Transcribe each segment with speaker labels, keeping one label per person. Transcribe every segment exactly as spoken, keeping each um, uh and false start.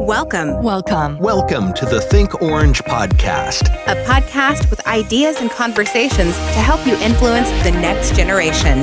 Speaker 1: Welcome.
Speaker 2: Welcome.
Speaker 3: Welcome to the Think Orange podcast,
Speaker 1: A podcast with ideas and conversations to help you influence the next generation.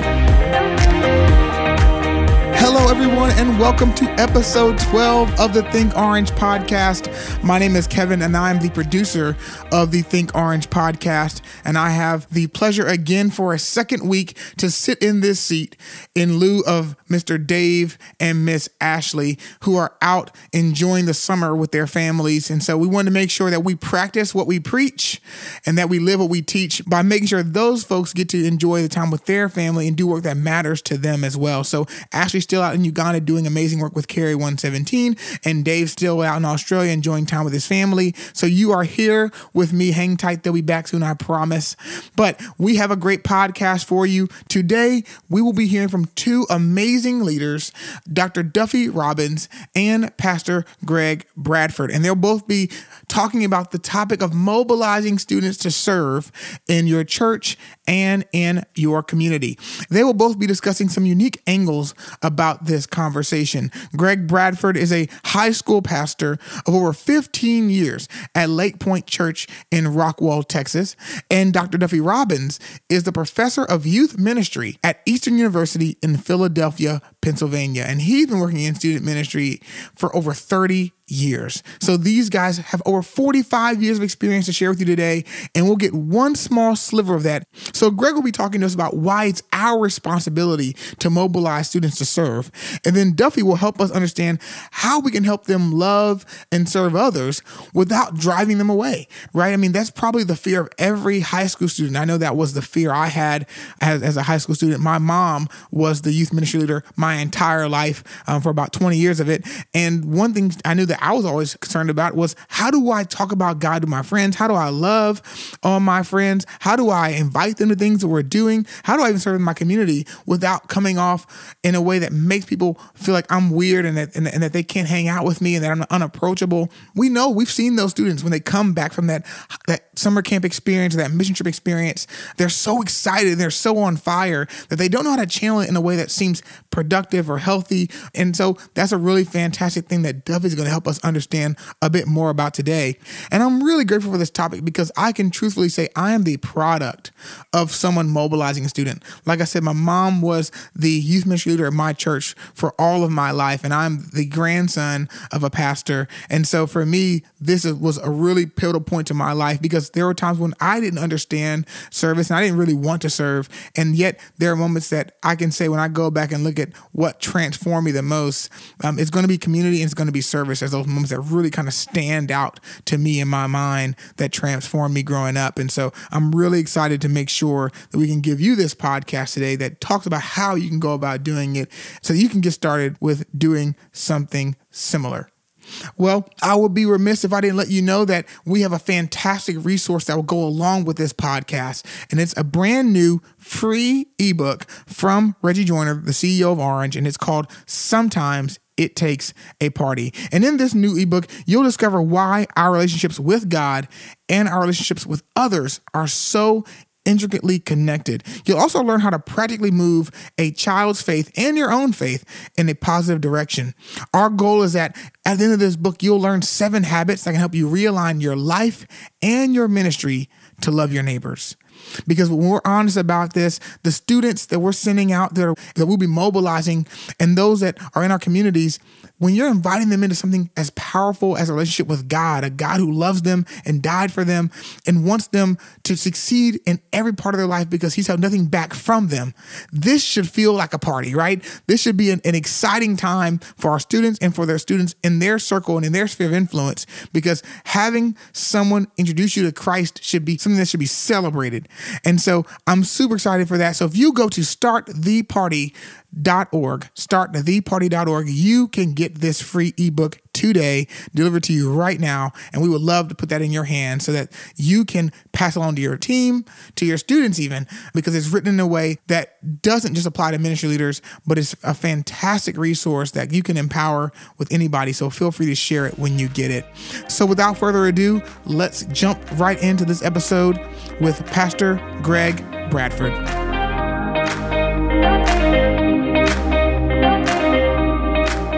Speaker 4: Hello, everyone, and welcome to episode twelve of the Think Orange podcast. My name is Kevin, and I'm the producer of the Think Orange podcast, and I have the pleasure again for a second week to sit in this seat in lieu of Mister Dave and Miss Ashley, who are out enjoying the summer with their families. And so we wanted to make sure that we practice what we preach and that we live what we teach by making sure those folks get to enjoy the time with their family and do work that matters to them as well. So Ashley's still out in Uganda doing amazing work with Carry one seventeen, and Dave's still out in Australia enjoying time with his family. So you are here with me. Hang tight. They'll be back soon, I promise. But we have a great podcast for you. Today, we will be hearing from two amazing leaders, Doctor Duffy Robbins and Pastor Greg Bradford. And they'll both be talking about the topic of mobilizing students to serve in your church and in your community. They will both be discussing some unique angles about this conversation. Greg Bradford is a high school pastor of over fifteen years at Lake Point Church in Rockwall, Texas. And Doctor Duffy Robbins is the professor of youth ministry at Eastern University in Philadelphia, Pennsylvania. And he's been working in student ministry for over thirty years. So these guys have over forty-five years of experience to share with you today, and we'll get one small sliver of that. So Greg will be talking to us about why it's our responsibility to mobilize students to serve. And then Duffy will help us understand how we can help them love and serve others without driving them away, right? I mean, that's probably the fear of every high school student. I know that was the fear I had as, as a high school student. My mom was the youth ministry leader my entire life um, for about twenty years of it. And one thing I knew that I was always concerned about was, how do I talk about God to my friends? How do I love all my friends? How do I invite them to things that we're doing? How do I even serve in my community without coming off in a way that makes people feel like I'm weird and that, and, and that they can't hang out with me and that I'm unapproachable? We know, we've seen those students when they come back from that, that summer camp experience, that mission trip experience, they're so excited, they're so on fire that they don't know how to channel it in a way that seems productive or healthy. And so that's a really fantastic thing that Duffy is going to help us understand a bit more about today. And I'm really grateful for this topic because I can truthfully say I am the product of someone mobilizing a student. Like I said, my mom was the youth ministry leader at my church for all of my life, and I'm the grandson of a pastor. And so for me, this was a really pivotal point to my life because there were times when I didn't understand service and I didn't really want to serve. And yet there are moments that I can say when I go back and look at what transformed me the most, um, it's going to be community and it's going to be service as those moments that really kind of stand out to me in my mind that transformed me growing up. And so I'm really excited to make sure that we can give you this podcast today that talks about how you can go about doing it so you can get started with doing something similar. Well, I would be remiss if I didn't let you know that we have a fantastic resource that will go along with this podcast. And it's a brand new free ebook from Reggie Joiner, the C E O of Orange, and it's called Sometimes It Takes a Party. And in this new ebook, you'll discover why our relationships with God and our relationships with others are so intricately connected. You'll also learn how to practically move a child's faith and your own faith in a positive direction. Our goal is that at the end of this book, you'll learn seven habits that can help you realign your life and your ministry to love your neighbors. Because when we're honest about this, the students that we're sending out that, are, that we'll be mobilizing and those that are in our communities, when you're inviting them into something as powerful as a relationship with God, a God who loves them and died for them and wants them to succeed in every part of their life because he's held nothing back from them, this should feel like a party, right? This should be an, an exciting time for our students and for their students in their circle and in their sphere of influence, because having someone introduce you to Christ should be something that should be celebrated. And so I'm super excited for that. So if you go to start the party dot org, start the party dot org, you can get this free ebook today, delivered to you right now. And we would love to put that in your hands so that you can pass along to your team, to your students even, because it's written in a way that doesn't just apply to ministry leaders, but it's a fantastic resource that you can empower with anybody. So feel free to share it when you get it. So without further ado, let's jump right into this episode with Pastor Greg Bradford.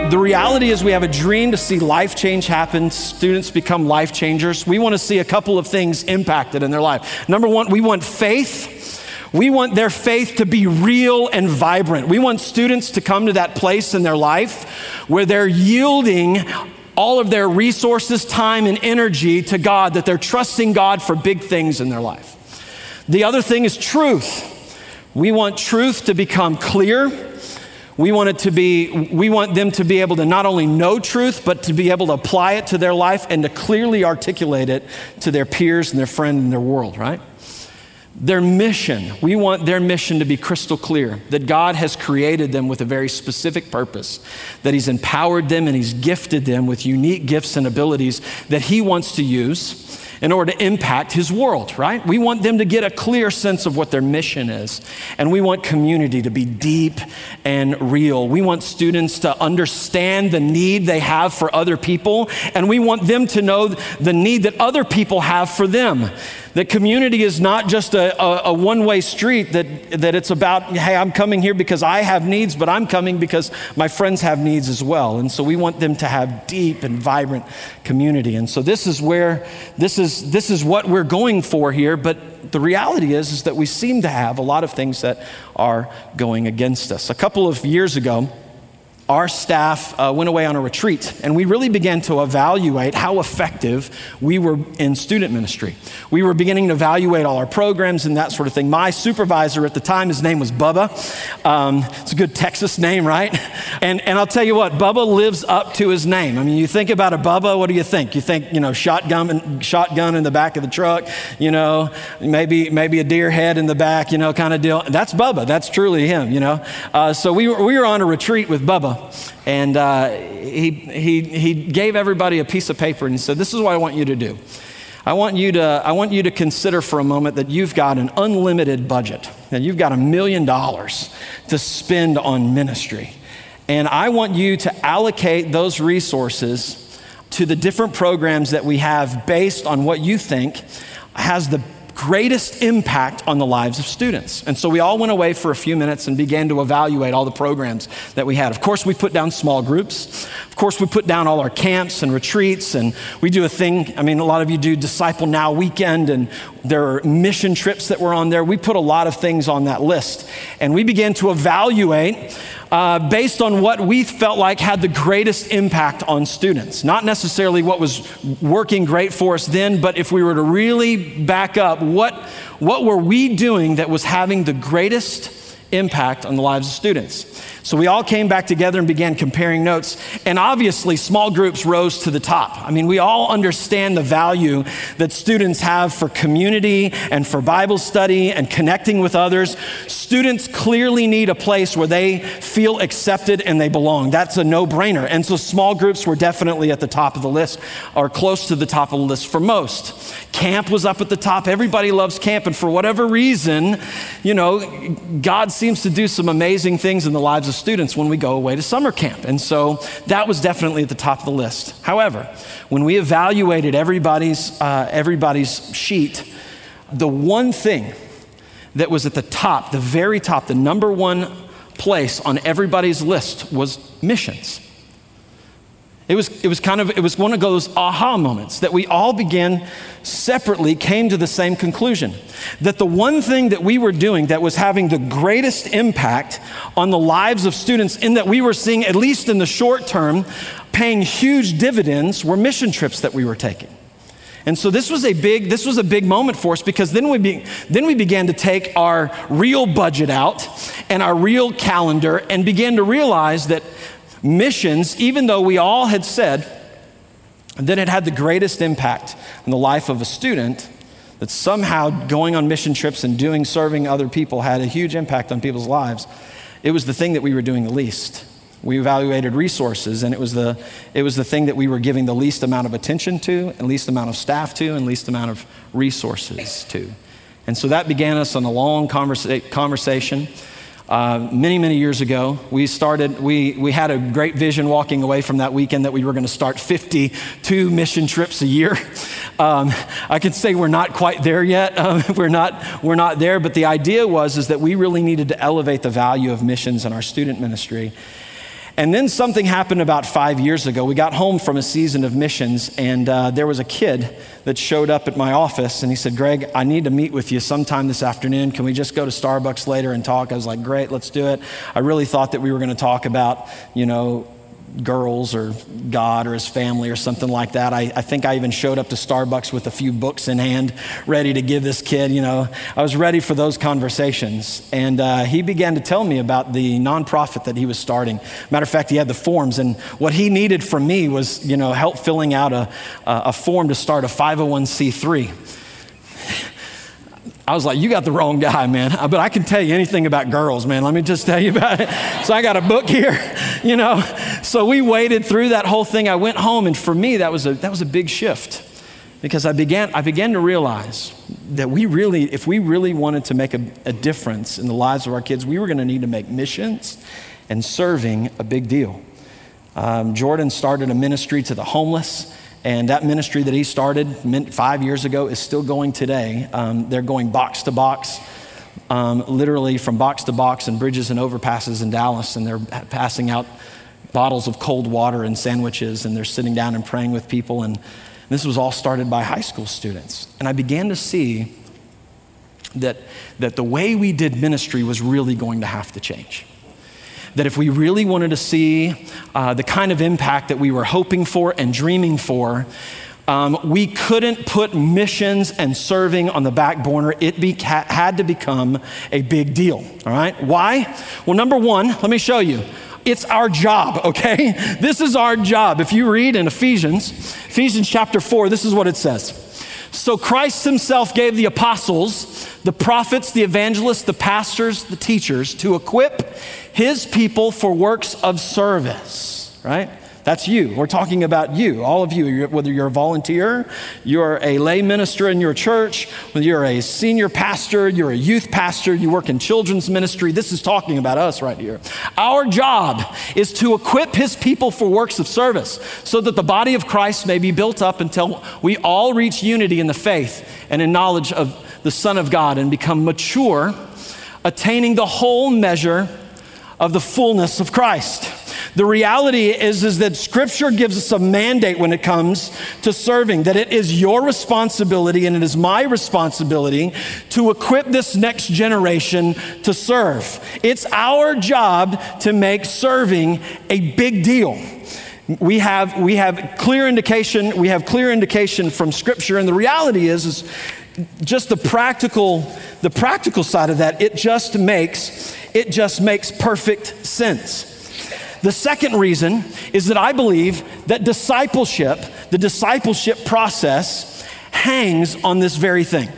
Speaker 2: the reality is we have a dream to see life change happen, students become life changers. We want to see a couple of things impacted in their life. Number one, we want faith. We want their faith to be real and vibrant. We want students to come to that place in their life where they're yielding all of their resources, time, and energy to God, that they're trusting God for big things in their life. The other thing is truth. We want truth to become clear. We want it to be, we want them to be able to not only know truth, but to be able to apply it to their life and to clearly articulate it to their peers and their friends and their world, right? Their mission, we want their mission to be crystal clear, that God has created them with a very specific purpose, that He's empowered them and He's gifted them with unique gifts and abilities that He wants to use in order to impact His world, right? We want them to get a clear sense of what their mission is. And we want community to be deep and real. We want students to understand the need they have for other people. And we want them to know the need that other people have for them. That community is not just a, a, a one-way street, that, that it's about, hey, I'm coming here because I have needs, but I'm coming because my friends have needs as well. And so we want them to have deep and vibrant community. And so this is where, this is, this is what we're going for here. But the reality is, is that we seem to have a lot of things that are going against us. A couple of years ago, our staff uh, went away on a retreat, and we really began to evaluate how effective we were in student ministry. We were beginning to evaluate all our programs and that sort of thing. My supervisor at the time, his name was Bubba. Um, it's a good Texas name, right? And and I'll tell you what, Bubba lives up to his name. I mean, you think about a Bubba, what do you think? You think, you know, shotgun and shotgun in the back of the truck, you know, maybe maybe a deer head in the back, you know, kind of deal. That's Bubba. That's truly him, you know. Uh, so we were we were on a retreat with Bubba. And uh, he, he, he gave everybody a piece of paper and he said, this is what I want you to do. I want you to, I want you to consider for a moment that you've got an unlimited budget, and you've got a million dollars to spend on ministry. And I want you to allocate those resources to the different programs that we have based on what you think has the greatest impact on the lives of students. And so we all went away for a few minutes and began to evaluate all the programs that we had. Of course, we put down small groups. Of course, we put down all our camps and retreats, and we do a thing. I mean, a lot of you do Disciple Now Weekend, and there are mission trips that were on there. We put a lot of things on that list, and we began to evaluate Uh, based on what we felt like had the greatest impact on students. Not necessarily what was working great for us then, but if we were to really back up, what, what were we doing that was having the greatest impact on the lives of students? So we all came back together and began comparing notes, and obviously small groups rose to the top. I mean, we all understand the value that students have for community and for Bible study and connecting with others. Students clearly need a place where they feel accepted and they belong. That's a no-brainer. And so small groups were definitely at the top of the list, or close to the top of the list for most. Camp was up at the top. Everybody loves camp, and for whatever reason, you know, God seems to do some amazing things in the lives of students when we go away to summer camp. And so that was definitely at the top of the list. However, when we evaluated everybody's, uh, everybody's sheet, the one thing that was at the top, the very top, the number one place on everybody's list was missions. It was, it was kind of, it was one of those aha moments that we all began separately came to the same conclusion. That the one thing that we were doing that was having the greatest impact on the lives of students, in that we were seeing, at least in the short term, paying huge dividends, were mission trips that we were taking. And so this was a big, this was a big moment for us, because then we be, then we began to take our real budget out and our real calendar and began to realize that missions, even though we all had said that it had the greatest impact on the life of a student, that somehow going on mission trips and doing serving other people had a huge impact on people's lives, it was the thing that we were doing the least. We evaluated resources, and it was the it was the thing that we were giving the least amount of attention to, and least amount of staff to, and least amount of resources to. And so that began us on a long conversa- conversation. Uh, many, many years ago, we started, we, we had a great vision walking away from that weekend that we were going to start fifty-two mission trips a year. Um, I can say we're not quite there yet. Um, we're not, we're not there, but the idea was is that we really needed to elevate the value of missions in our student ministry. And then something happened about five years ago. We got home from a season of missions, and uh, there was a kid that showed up at my office, and he said, Greg, I need to meet with you sometime this afternoon. Can we just go to Starbucks later and talk? I was like, great, let's do it. I really thought that we were going to talk about, you know, girls or God or his family or something like that. I, I think I even showed up to Starbucks with a few books in hand, ready to give this kid, you know, I was ready for those conversations. And uh, he began to tell me about the nonprofit that he was starting. Matter of fact, he had the forms, and what he needed from me was, you know, help filling out a, a form to start a five oh one c three. I was like, you got the wrong guy, man. But I can tell you anything about girls, man. Let me just tell you about it. So I got a book here, you know. So we waded through that whole thing. I went home, and for me, that was a that was a big shift, because I began I began to realize that we really, if we really wanted to make a, a difference in the lives of our kids, we were going to need to make missions and serving a big deal. Um, Jordan started a ministry to the homeless. And that ministry that he started five years ago is still going today. Um, they're going box to box, um, literally from box to box in bridges and overpasses in Dallas. And they're passing out bottles of cold water and sandwiches. And they're sitting down and praying with people. And this was all started by high school students. And I began to see that, that the way we did ministry was really going to have to change. That if we really wanted to see uh, the kind of impact that we were hoping for and dreaming for, um, we couldn't put missions and serving on the back burner. It be, had to become a big deal, all right? Why? Well, number one, let me show you. It's our job, okay? This is our job. If you read in Ephesians, Ephesians chapter four, this is what it says. So Christ himself gave the apostles, the prophets, the evangelists, the pastors, the teachers to equip his people for works of service, right? That's you. We're talking about you, all of you, whether you're a volunteer, you're a lay minister in your church, whether you're a senior pastor, you're a youth pastor, you work in children's ministry. This is talking about us right here. Our job is to equip his people for works of service so that the body of Christ may be built up until we all reach unity in the faith and in knowledge of the Son of God and become mature, attaining the whole measure of the fullness of Christ. The reality is, is that Scripture gives us a mandate when it comes to serving, that it is your responsibility and it is my responsibility to equip this next generation to serve. It's our job to make serving a big deal. We have, we have clear indication, we have clear indication from Scripture, and the reality is, is just the practical, the practical side of that, it just makes, it just makes perfect sense. The second reason is that I believe that discipleship, the discipleship process, hangs on this very thing.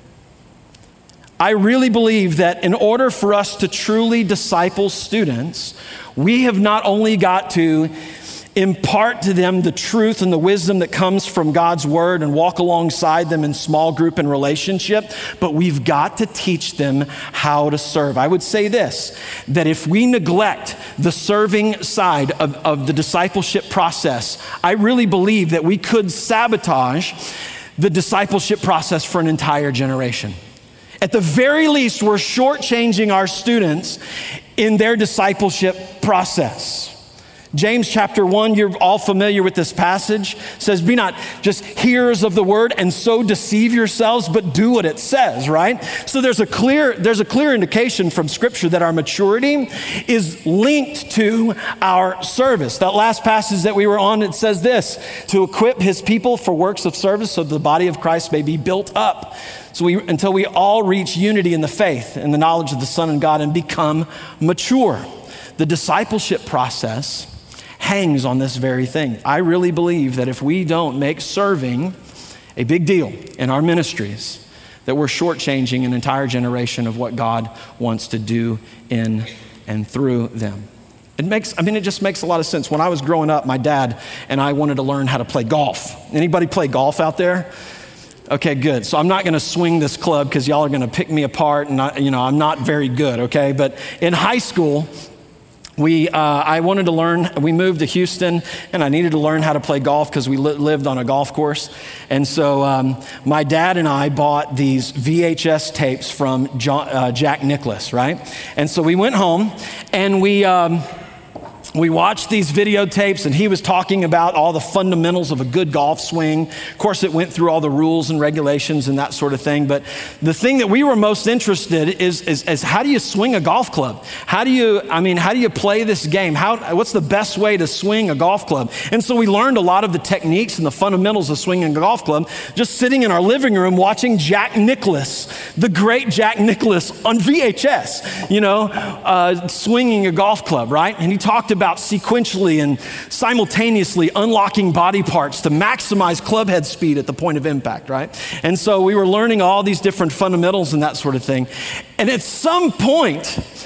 Speaker 2: I really believe that in order for us to truly disciple students, we have not only got to impart to them the truth and the wisdom that comes from God's word and walk alongside them in small group and relationship, but we've got to teach them how to serve. I would say this, that if we neglect the serving side of, of the discipleship process, I really believe that we could sabotage the discipleship process for an entire generation. At the very least, we're shortchanging our students in their discipleship process. James chapter one, you're all familiar with this passage, says, be not just hearers of the word and so deceive yourselves, but do what it says, right? So there's a clear, there's a clear indication from Scripture that our maturity is linked to our service. That last passage that we were on, it says this, to equip his people for works of service so that the body of Christ may be built up. So we, until we all reach unity in the faith and the knowledge of the Son and God and become mature. The discipleship process hangs on this very thing. I really believe that if we don't make serving a big deal in our ministries, that we're shortchanging an entire generation of what God wants to do in and through them. It makes, I mean, it just makes a lot of sense. When I was growing up, my dad and I wanted to learn how to play golf. Anybody play golf out there? Okay, good. So I'm not going to swing this club because y'all are going to pick me apart, and I, you know, I'm not very good, okay? But in high school, We, uh, I wanted to learn, we moved to Houston and I needed to learn how to play golf because we li- lived on a golf course. And so um, my dad and I bought these V H S tapes from John, uh, Jack Nicklaus, right? And so we went home and we, um, we watched these videotapes, and he was talking about all the fundamentals of a good golf swing. Of course, it went through all the rules and regulations and that sort of thing. But the thing that we were most interested in is, is, is how do you swing a golf club? How do you, I mean, how do you play this game? How, what's the best way to swing a golf club? And so we learned a lot of the techniques and the fundamentals of swinging a golf club just sitting in our living room watching Jack Nicklaus, the great Jack Nicklaus on V H S, you know, uh, swinging a golf club, right? And he talked about about sequentially and simultaneously unlocking body parts to maximize club head speed at the point of impact, right? And so we were learning all these different fundamentals and that sort of thing. And at some point,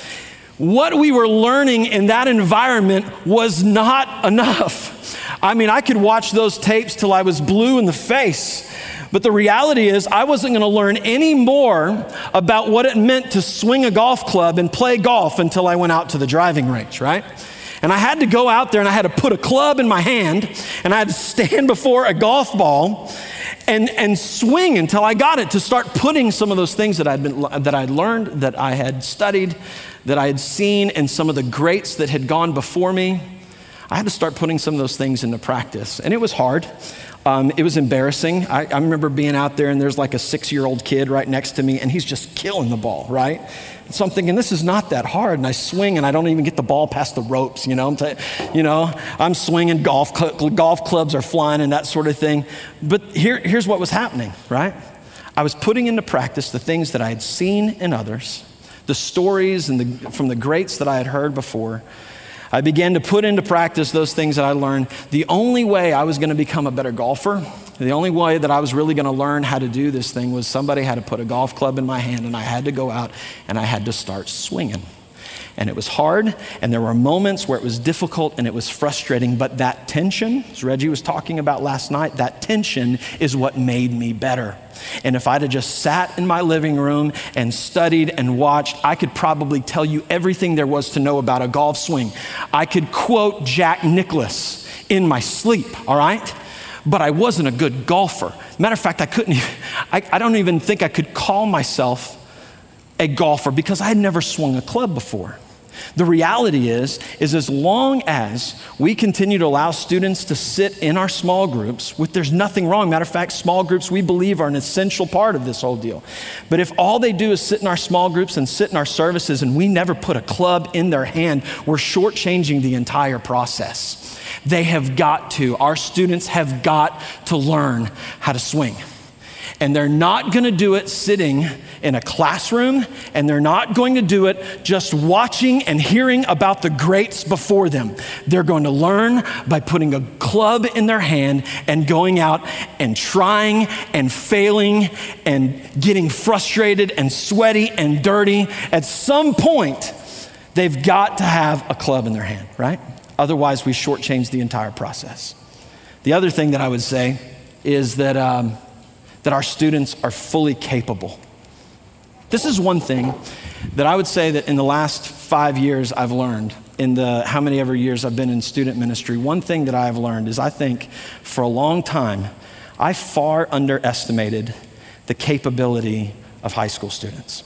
Speaker 2: what we were learning in that environment was not enough. I mean, I could watch those tapes till I was blue in the face. But the reality is I wasn't going to learn any more about what it meant to swing a golf club and play golf until I went out to the driving range, right? And I had to go out there and I had to put a club in my hand and I had to stand before a golf ball and, and swing until I got it, to start putting some of those things that I'd been, that I'd learned, that I had studied, that I had seen, and some of the greats that had gone before me. I had to start putting some of those things into practice. And it was hard. Um, it was embarrassing. I, I remember being out there and there's like a six-year-old kid right next to me and he's just killing the ball, right? And so I'm thinking, this is not that hard. And I swing and I don't even get the ball past the ropes, you know? I'm t- you know, I'm swinging, golf, cl- golf clubs are flying and that sort of thing. But here, here's what was happening, right? I was putting into practice the things that I had seen in others, the stories and the, from the greats that I had heard before. I began to put into practice those things that I learned. The only way I was going to become a better golfer, the only way that I was really going to learn how to do this thing was somebody had to put a golf club in my hand and I had to go out and I had to start swinging. And it was hard, and there were moments where it was difficult and it was frustrating, but that tension, as Reggie was talking about last night, that tension is what made me better. And if I'd have just sat in my living room and studied and watched, I could probably tell you everything there was to know about a golf swing. I could quote Jack Nicklaus in my sleep, all right? But I wasn't a good golfer. Matter of fact, I couldn't, even, I, I don't even think I could call myself a golfer because I had never swung a club before. The reality is, is as long as we continue to allow students to sit in our small groups, which there's nothing wrong. Matter of fact, small groups we believe are an essential part of this whole deal. But if all they do is sit in our small groups and sit in our services and we never put a club in their hand, we're shortchanging the entire process. They have got to, our students have got to learn how to swing. And they're not going to do it sitting in a classroom, and they're not going to do it just watching and hearing about the greats before them. They're going to learn by putting a club in their hand and going out and trying and failing and getting frustrated and sweaty and dirty. At some point, they've got to have a club in their hand, right? Otherwise, we shortchange the entire process. The other thing that I would say is that um, that our students are fully capable. This is one thing that I would say that in the last five years I've learned, in the how many ever years I've been in student ministry, one thing that I have learned is I think for a long time, I far underestimated the capability of high school students.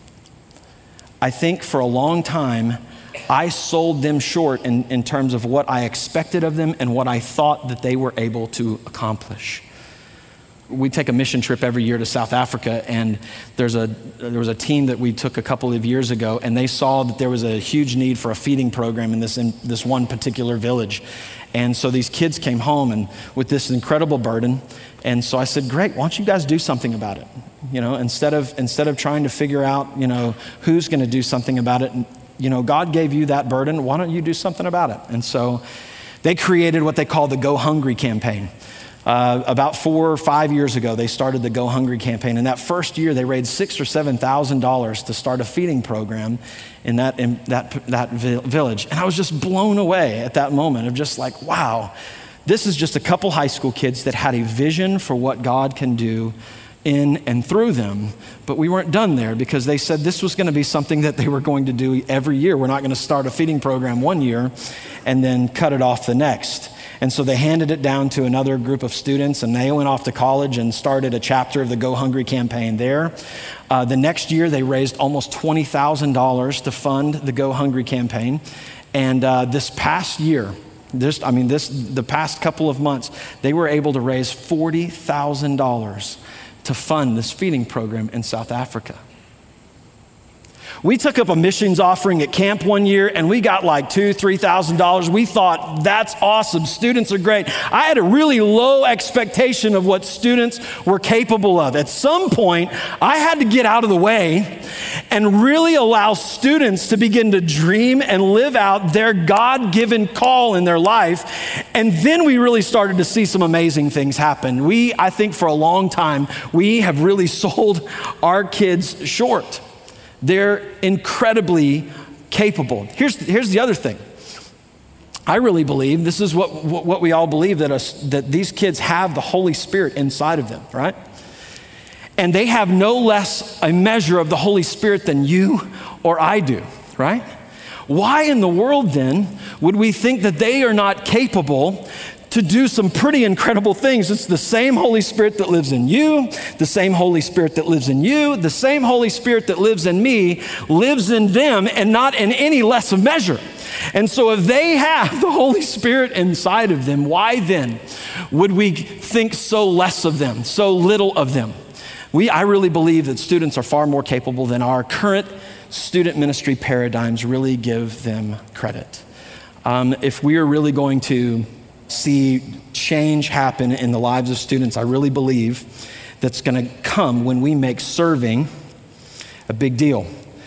Speaker 2: I think for a long time, I sold them short in, in terms of what I expected of them and what I thought that they were able to accomplish. We take a mission trip every year to South Africa, and there's a there was a team that we took a couple of years ago, and they saw that there was a huge need for a feeding program in this in this one particular village. And so these kids came home and with this incredible burden. And so I said, great, why don't you guys do something about it? You know, instead of instead of trying to figure out, you know, who's going to do something about it, you know, God gave you that burden, why don't you do something about it? And so they created what they call the Go Hungry campaign. Uh, about four or five years ago, they started the Go Hungry campaign. And that first year, they raised six or seven thousand dollars to start a feeding program in that in that that vi- village. And I was just blown away at that moment of just like, wow, this is just a couple high school kids that had a vision for what God can do in and through them. But we weren't done there because they said this was going to be something that they were going to do every year. We're not going to start a feeding program one year and then cut it off the next. And so they handed it down to another group of students, and they went off to college and started a chapter of the Go Hungry campaign there. Uh, the next year, they raised almost twenty thousand dollars to fund the Go Hungry campaign. And uh, this past year, this, I mean, this the past couple of months, they were able to raise forty thousand dollars to fund this feeding program in South Africa. We took up a missions offering at camp one year and we got like two, three thousand dollars. We thought, that's awesome. Students are great. I had a really low expectation of what students were capable of. At some point, I had to get out of the way and really allow students to begin to dream and live out their God-given call in their life. And then we really started to see some amazing things happen. We, I think for a long time, we have really sold our kids short. They're incredibly capable. Here's, here's the other thing. I really believe, this is what, what we all believe, that, us, that these kids have the Holy Spirit inside of them, right? And they have no less a measure of the Holy Spirit than you or I do, right? Why in the world then would we think that they are not capable to do some pretty incredible things? It's the same Holy Spirit that lives in you, the same Holy Spirit that lives in you, the same Holy Spirit that lives in me, lives in them, and not in any less of measure. And so if they have the Holy Spirit inside of them, why then would we think so less of them, so little of them? We, I really believe that students are far more capable than our current student ministry paradigms really give them credit. Um, if we are really going to see change happen in the lives of students, I really believe that's going to come when we make serving a big deal.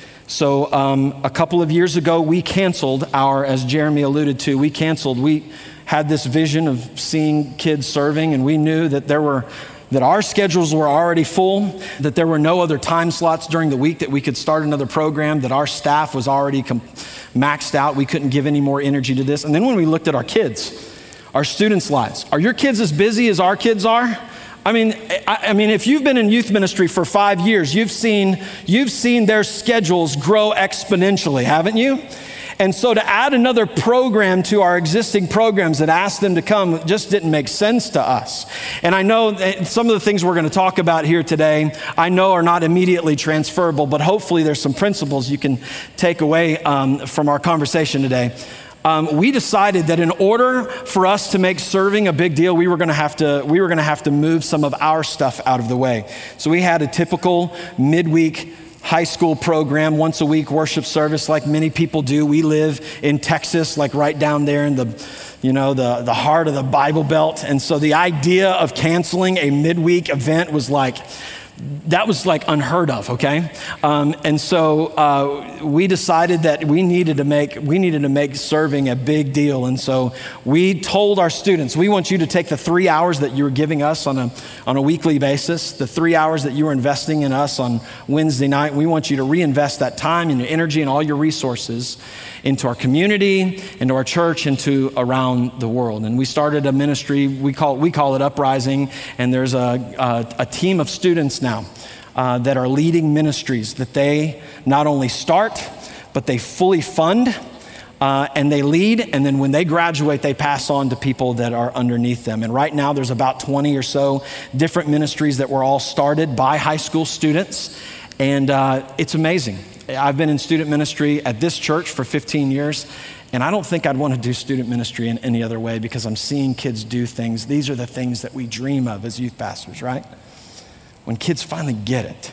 Speaker 2: So um, a couple of years ago, we canceled our, as Jeremy alluded to, we canceled, we had this vision of seeing kids serving, and we knew that there were, that our schedules were already full, that there were no other time slots during the week that we could start another program, that our staff was already com- maxed out. We couldn't give any more energy to this. And then when we looked at our kids, our students' lives. Are your kids as busy as our kids are? I mean, I, I mean, if you've been in youth ministry for five years, you've seen, you've seen their schedules grow exponentially, haven't you? And so to add another program to our existing programs that ask them to come just didn't make sense to us. And I know that some of the things we're going to talk about here today, I know are not immediately transferable, but hopefully there's some principles you can take away um, from our conversation today. Um, we decided that in order for us to make serving a big deal, we were going to have to we were going to have to move some of our stuff out of the way. So we had a typical midweek high school program, once a week worship service, like many people do. We live in Texas, like right down there in the, you know, the the heart of the Bible Belt, and so the idea of canceling a midweek event was like. That was like unheard of, okay? Um, and so uh, we decided that we needed to make we needed to make serving a big deal. And so we told our students, we want you to take the three hours that you were giving us on a on a weekly basis, the three hours that you were investing in us on Wednesday night. We want you to reinvest that time and your energy and all your resources into our community, into our church, into around the world. And we started a ministry, we call we call it Uprising, and there's a, a, a team of students now uh, that are leading ministries that they not only start, but they fully fund, uh, and they lead, and then when they graduate, they pass on to people that are underneath them. And right now, there's about twenty or so different ministries that were all started by high school students, and uh, it's amazing. I've been in student ministry at this church for fifteen years, and I don't think I'd want to do student ministry in any other way because I'm seeing kids do things. These are the things that we dream of as youth pastors, right? When kids finally get it,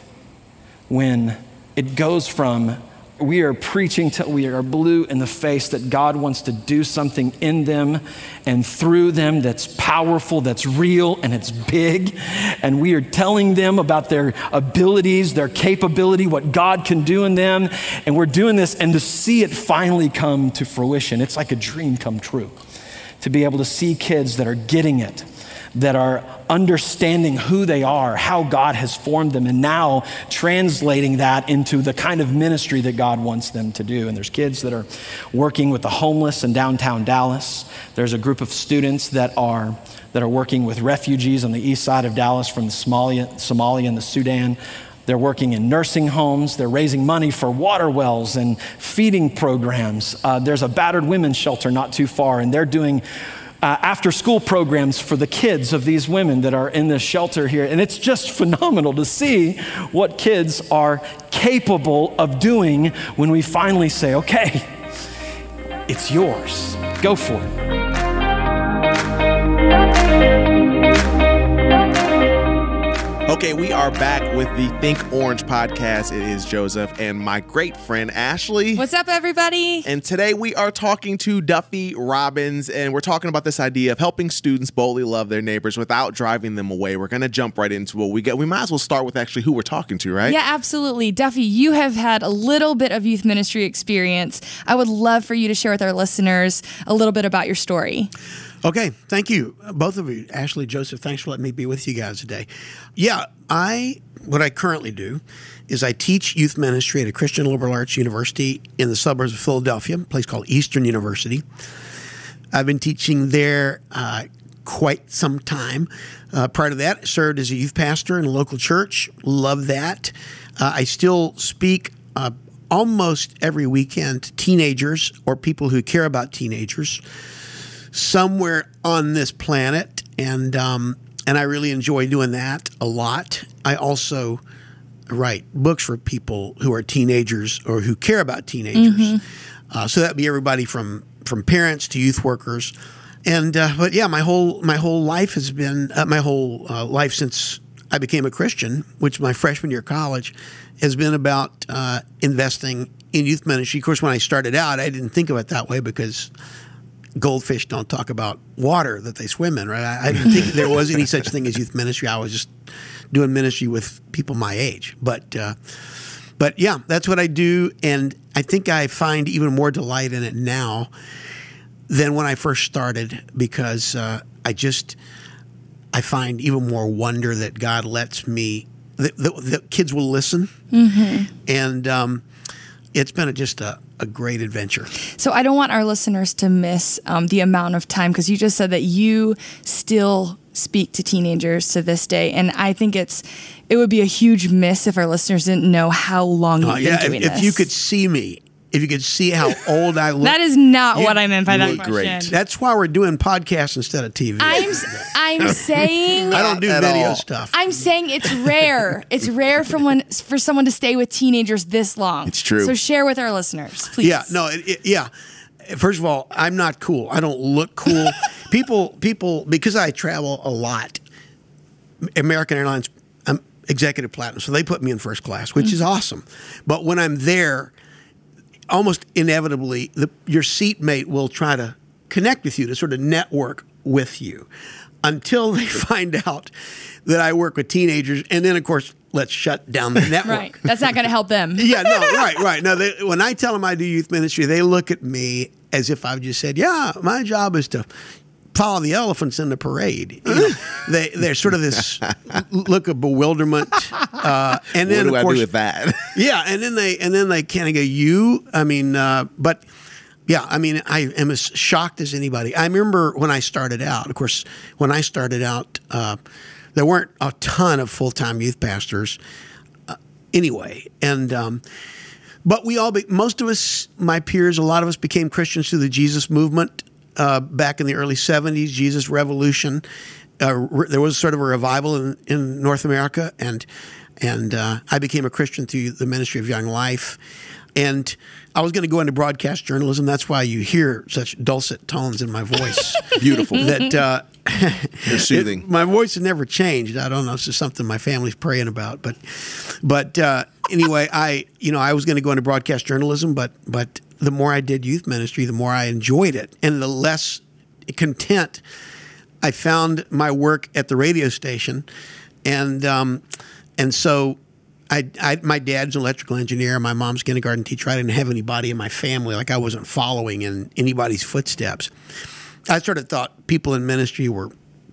Speaker 2: when it goes from we are preaching till we are blue in the face that God wants to do something in them and through them that's powerful, that's real, and it's big. And we are telling them about their abilities, their capability, what God can do in them. And we're doing this, and to see it finally come to fruition, it's like a dream come true. To be able to see kids that are getting it, that are understanding who they are, how God has formed them, and now translating that into the kind of ministry that God wants them to do. And there's kids that are working with the homeless in downtown Dallas. There's a group of students that are that are working with refugees on the east side of Dallas from Somalia, Somalia and the Sudan. They're working in nursing homes. They're raising money for water wells and feeding programs. Uh, there's a battered women's shelter not too far, and they're doing Uh, after school programs for the kids of these women that are in this shelter here. And it's just phenomenal to see what kids are capable of doing when we finally say, okay, it's yours. Go for it.
Speaker 5: Okay, we are back with the Think Orange podcast. It is Joseph and my great friend Ashley.
Speaker 6: What's up, everybody?
Speaker 5: And today we are talking to Duffy Robbins, and we're talking about this idea of helping students boldly love their neighbors without driving them away. We're going to jump right into what we get. We might as well start with actually who we're talking to, right?
Speaker 6: Yeah, absolutely. Duffy, you have had a little bit of youth ministry experience. I would love for you to share with our listeners a little bit about your story.
Speaker 7: Okay, thank you, both of you. Ashley, Joseph, thanks for letting me be with you guys today. Yeah, I what I currently do is I teach youth ministry at a Christian liberal arts university in the suburbs of Philadelphia, a place called Eastern University. I've been teaching there uh, quite some time. Uh, prior to that, I served as a youth pastor in a local church. Love that. Uh, I still speak uh, almost every weekend to teenagers or people who care about teenagers somewhere on this planet, and um, and I really enjoy doing that a lot. I also write books for people who are teenagers or who care about teenagers. Mm-hmm. Uh, so that'd be everybody from from parents to youth workers, and uh, but yeah, my whole my whole life has been uh, my whole uh, life since I became a Christian, which my freshman year of college, has been about uh, investing in youth ministry. Of course, when I started out, I didn't think of it that way because goldfish don't talk about water that they swim in, right? I, I didn't think there was any such thing as youth ministry. I was just doing ministry with people my age. But, uh, but yeah, that's what I do, and I think I find even more delight in it now than when I first started, because uh, I just I find even more wonder that God lets me that, that, that kids will listen, mm-hmm. and um, it's been a, just a. a great adventure.
Speaker 6: So I don't want our listeners to miss um, the amount of time, because you just said that you still speak to teenagers to this day, and I think it's it would be a huge miss if our listeners didn't know how long you've uh, yeah, been doing
Speaker 7: if,
Speaker 6: this.
Speaker 7: If you could see me, if you could see how old I look.
Speaker 6: That is not
Speaker 7: you,
Speaker 6: what I meant by that
Speaker 5: look
Speaker 6: question.
Speaker 5: Great.
Speaker 7: That's why we're doing podcasts instead of T V.
Speaker 6: I'm I'm saying
Speaker 7: I don't do
Speaker 5: At
Speaker 7: video
Speaker 5: all.
Speaker 7: stuff.
Speaker 6: I'm saying it's rare. It's rare for one for someone to stay with teenagers this long.
Speaker 5: It's true.
Speaker 6: So share with our listeners, please.
Speaker 7: Yeah, no, it, it, yeah. First of all, I'm not cool. I don't look cool. people, people, because I travel a lot. American Airlines, I'm executive platinum, so they put me in first class, which mm-hmm. is awesome. But when I'm there, almost inevitably, the, your seatmate will try to connect with you, to sort of network with you, until they find out that I work with teenagers, and then, of course, let's shut down the network.
Speaker 6: Right. That's not going to help them.
Speaker 7: Yeah, no, right, right. No, they, when I tell them I do youth ministry, they look at me as if I've just said, yeah, my job is to follow the elephants in the parade. You know, they, they're sort of this look of bewilderment. Uh, and then,
Speaker 5: what do
Speaker 7: of
Speaker 5: I
Speaker 7: course,
Speaker 5: do with that?
Speaker 7: Yeah, and then they and then they kind of go, you? I mean, uh, but yeah, I mean, I am as shocked as anybody. I remember when I started out, of course, when I started out, uh, there weren't a ton of full-time youth pastors uh, anyway. And um, but we all, be, most of us, my peers, a lot of us became Christians through the Jesus movement uh, back in the early seventies, Jesus Revolution. Uh, re- there was sort of a revival in, in North America, and and uh, I became a Christian through the ministry of Young Life. And I was going to go into broadcast journalism. That's why you hear such dulcet tones in my voice.
Speaker 5: Beautiful.
Speaker 7: That uh,
Speaker 5: They're soothing.
Speaker 7: It, my voice has never changed. I don't know. It's just something my family's praying about. But, but uh, anyway, I you know I was going to go into broadcast journalism, but but the more I did youth ministry, the more I enjoyed it, and the less content I found my work at the radio station, and um, and so. I, I, my dad's an electrical engineer. My mom's a kindergarten teacher. I didn't have anybody in my family. Like, I wasn't following in anybody's footsteps. I sort of thought people in ministry were,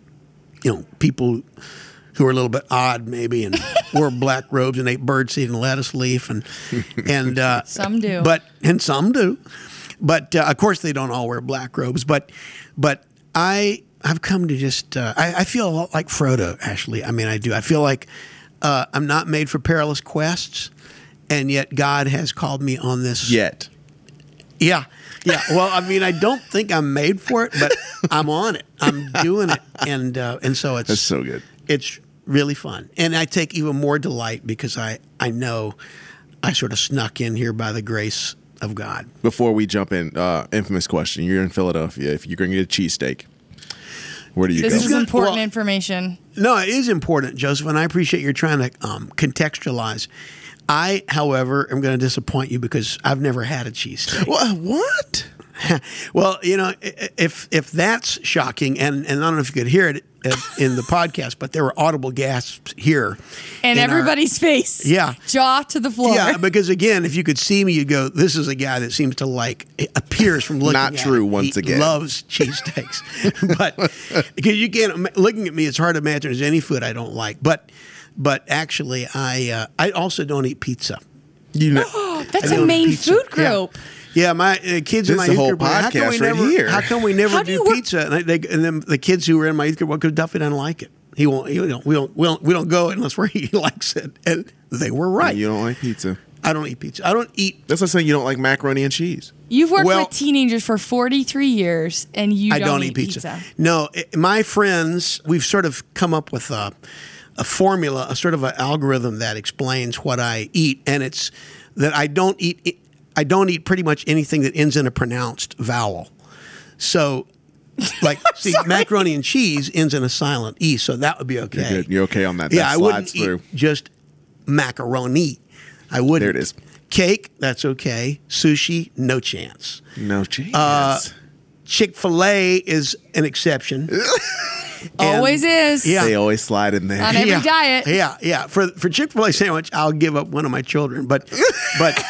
Speaker 7: you know, people who were a little bit odd, maybe, and wore black robes and ate birdseed and lettuce leaf, and and uh,
Speaker 6: some do,
Speaker 7: but and some do, but uh, of course they don't all wear black robes. But but I I've come to just uh, I, I feel a lot like Frodo, Ashley. I mean, I do. I feel like. Uh, I'm not made for perilous quests, and yet God has called me on this.
Speaker 5: Yet.
Speaker 7: Yeah. Yeah. Well, I mean, I don't think I'm made for it, but I'm on it. I'm doing it. And uh, and so it's...
Speaker 5: That's so good.
Speaker 7: It's really fun. And I take even more delight because I, I know I sort of snuck in here by the grace of God.
Speaker 5: Before we jump in, uh, infamous question. You're in Philadelphia. If you're going to get a cheesesteak, where do you
Speaker 6: This
Speaker 5: go?
Speaker 6: is important
Speaker 7: Well-
Speaker 6: information.
Speaker 7: No, it is important, Joseph, and I appreciate you're trying to um, contextualize. I, however, am going to disappoint you because I've never had a cheesesteak.
Speaker 5: Wha- What?
Speaker 7: Well, you know, i- if if that's shocking, and, and I don't know if you could hear it uh, in the podcast, but there were audible gasps here.
Speaker 6: And
Speaker 7: in our-
Speaker 6: everybody's face.
Speaker 7: Yeah.
Speaker 6: Jaw to the floor.
Speaker 7: Yeah, because again, if you could see me, you'd go, this is a guy that seems to like, it appears from looking
Speaker 5: Not
Speaker 7: at
Speaker 5: true
Speaker 7: it,
Speaker 5: once
Speaker 7: he
Speaker 5: again.
Speaker 7: loves cheesesteaks. But because you can't, ima- looking at me, it's hard to imagine there's any food I don't like. But but actually, I uh, I also don't eat pizza.
Speaker 5: You know,
Speaker 6: That's
Speaker 7: I
Speaker 6: a
Speaker 7: don't
Speaker 6: main
Speaker 7: eat pizza.
Speaker 6: food
Speaker 7: Yeah.
Speaker 6: group.
Speaker 7: Yeah, my uh, kids in
Speaker 5: This
Speaker 7: my
Speaker 5: is the
Speaker 7: youth
Speaker 5: whole
Speaker 7: group. were, How can we
Speaker 5: podcast right
Speaker 7: never?
Speaker 5: here.
Speaker 7: How can we never
Speaker 6: How do
Speaker 7: do,
Speaker 6: you work-
Speaker 7: pizza? And, I, they, and then the kids who were in my youth group, well, because Duffy doesn't like it. He won't. He don't. We don't. We don't. We don't go unless we're, he likes it. And they were right.
Speaker 5: you don't like pizza.
Speaker 7: I don't eat pizza. I don't eat.
Speaker 5: That's like saying you don't like macaroni and cheese.
Speaker 6: You've worked
Speaker 7: Well-
Speaker 6: with teenagers for forty-three years, and you
Speaker 7: I
Speaker 6: don't,
Speaker 7: don't
Speaker 6: eat
Speaker 7: eat pizza.
Speaker 6: pizza.
Speaker 7: No, it, my friends, we've sort of come up with a, a formula, a sort of an algorithm that explains what I eat, and it's that I don't eat. I don't eat pretty much anything that ends in a pronounced vowel. So, like, see, macaroni and cheese ends in a silent e, so that would be okay.
Speaker 5: You're good. You're okay on that.
Speaker 7: Yeah,
Speaker 5: That
Speaker 7: I
Speaker 5: slides
Speaker 7: wouldn't
Speaker 5: through.
Speaker 7: eat just macaroni. I wouldn't.
Speaker 5: There it is.
Speaker 7: Cake, that's okay. Sushi, no chance.
Speaker 5: No chance.
Speaker 7: Uh, Chick-fil-A is an exception. And-
Speaker 6: Always is.
Speaker 7: Yeah.
Speaker 5: They always slide in there.
Speaker 6: On every
Speaker 7: yeah,
Speaker 6: diet.
Speaker 7: Yeah, yeah. For for Chick-fil-A sandwich, I'll give up one of my children. But but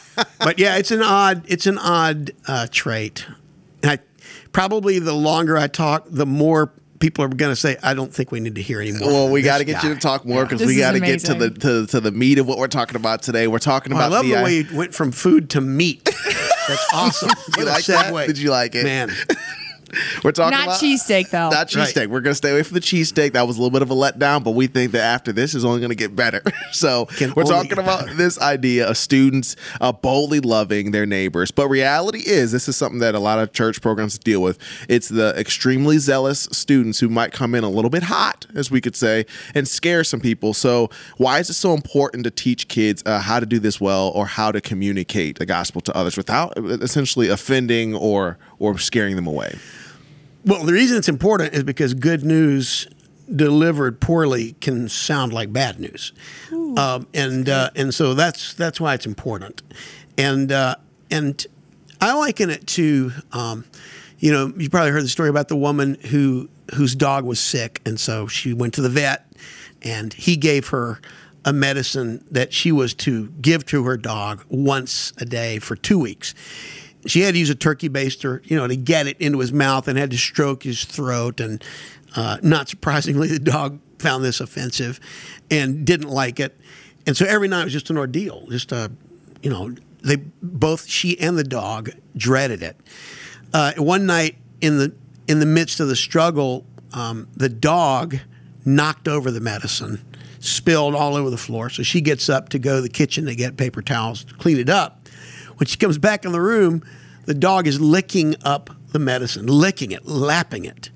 Speaker 7: but yeah, it's an odd it's an odd uh, trait. And I probably the longer I talk, the more people are going to say, I don't think we need to hear anymore.
Speaker 5: Well,
Speaker 7: from
Speaker 5: we
Speaker 7: this
Speaker 5: got to get you
Speaker 7: guy."
Speaker 5: to talk more because
Speaker 6: This
Speaker 5: we
Speaker 6: is
Speaker 5: got to get to the
Speaker 6: amazing.
Speaker 5: to, to the meat of what we're talking about today. We're talking
Speaker 7: Oh, I
Speaker 5: about
Speaker 7: love
Speaker 5: the,
Speaker 7: the
Speaker 5: uh,
Speaker 7: way you went from food to meat. That's awesome.
Speaker 5: You
Speaker 7: What a
Speaker 5: like that?
Speaker 7: segue.
Speaker 5: Did you like it?
Speaker 7: Man.
Speaker 5: we're talking
Speaker 6: Not
Speaker 5: about
Speaker 6: cheesesteak, though.
Speaker 5: Not cheesesteak. We're going to stay away from the cheesesteak. That was a little bit of a letdown, but we think that after this is only going to get better. So
Speaker 7: Can
Speaker 5: we're
Speaker 7: only
Speaker 5: talking
Speaker 7: get
Speaker 5: about
Speaker 7: better.
Speaker 5: this idea of students uh, boldly loving their neighbors. But reality is, this is something that a lot of church programs deal with. It's the extremely zealous students who might come in a little bit hot, as we could say, and scare some people. So why is it so important to teach kids uh, how to do this well, or how to communicate the gospel to others without essentially offending or or scaring them away?
Speaker 7: Well, the reason it's important is because good news delivered poorly can sound like bad news, um, and uh, and so that's that's why it's important, and uh, and I liken it to, um, you know, you probably heard the story about the woman who whose dog was sick, and so she went to the vet, and he gave her a medicine that she was to give to her dog once a day for two weeks. She had to use a turkey baster, you know, to get it into his mouth, and had to stroke his throat. And uh, not surprisingly, the dog found this offensive and didn't like it. And so every night was just an ordeal. Just a, you know, they both, she and the dog, dreaded it. Uh, one night in the in the midst of the struggle, um, the dog knocked over the medicine, spilled all over the floor. So she gets up to go to the kitchen to get paper towels to clean it up. When she comes back in the room, the dog is licking up the medicine, licking it, lapping it.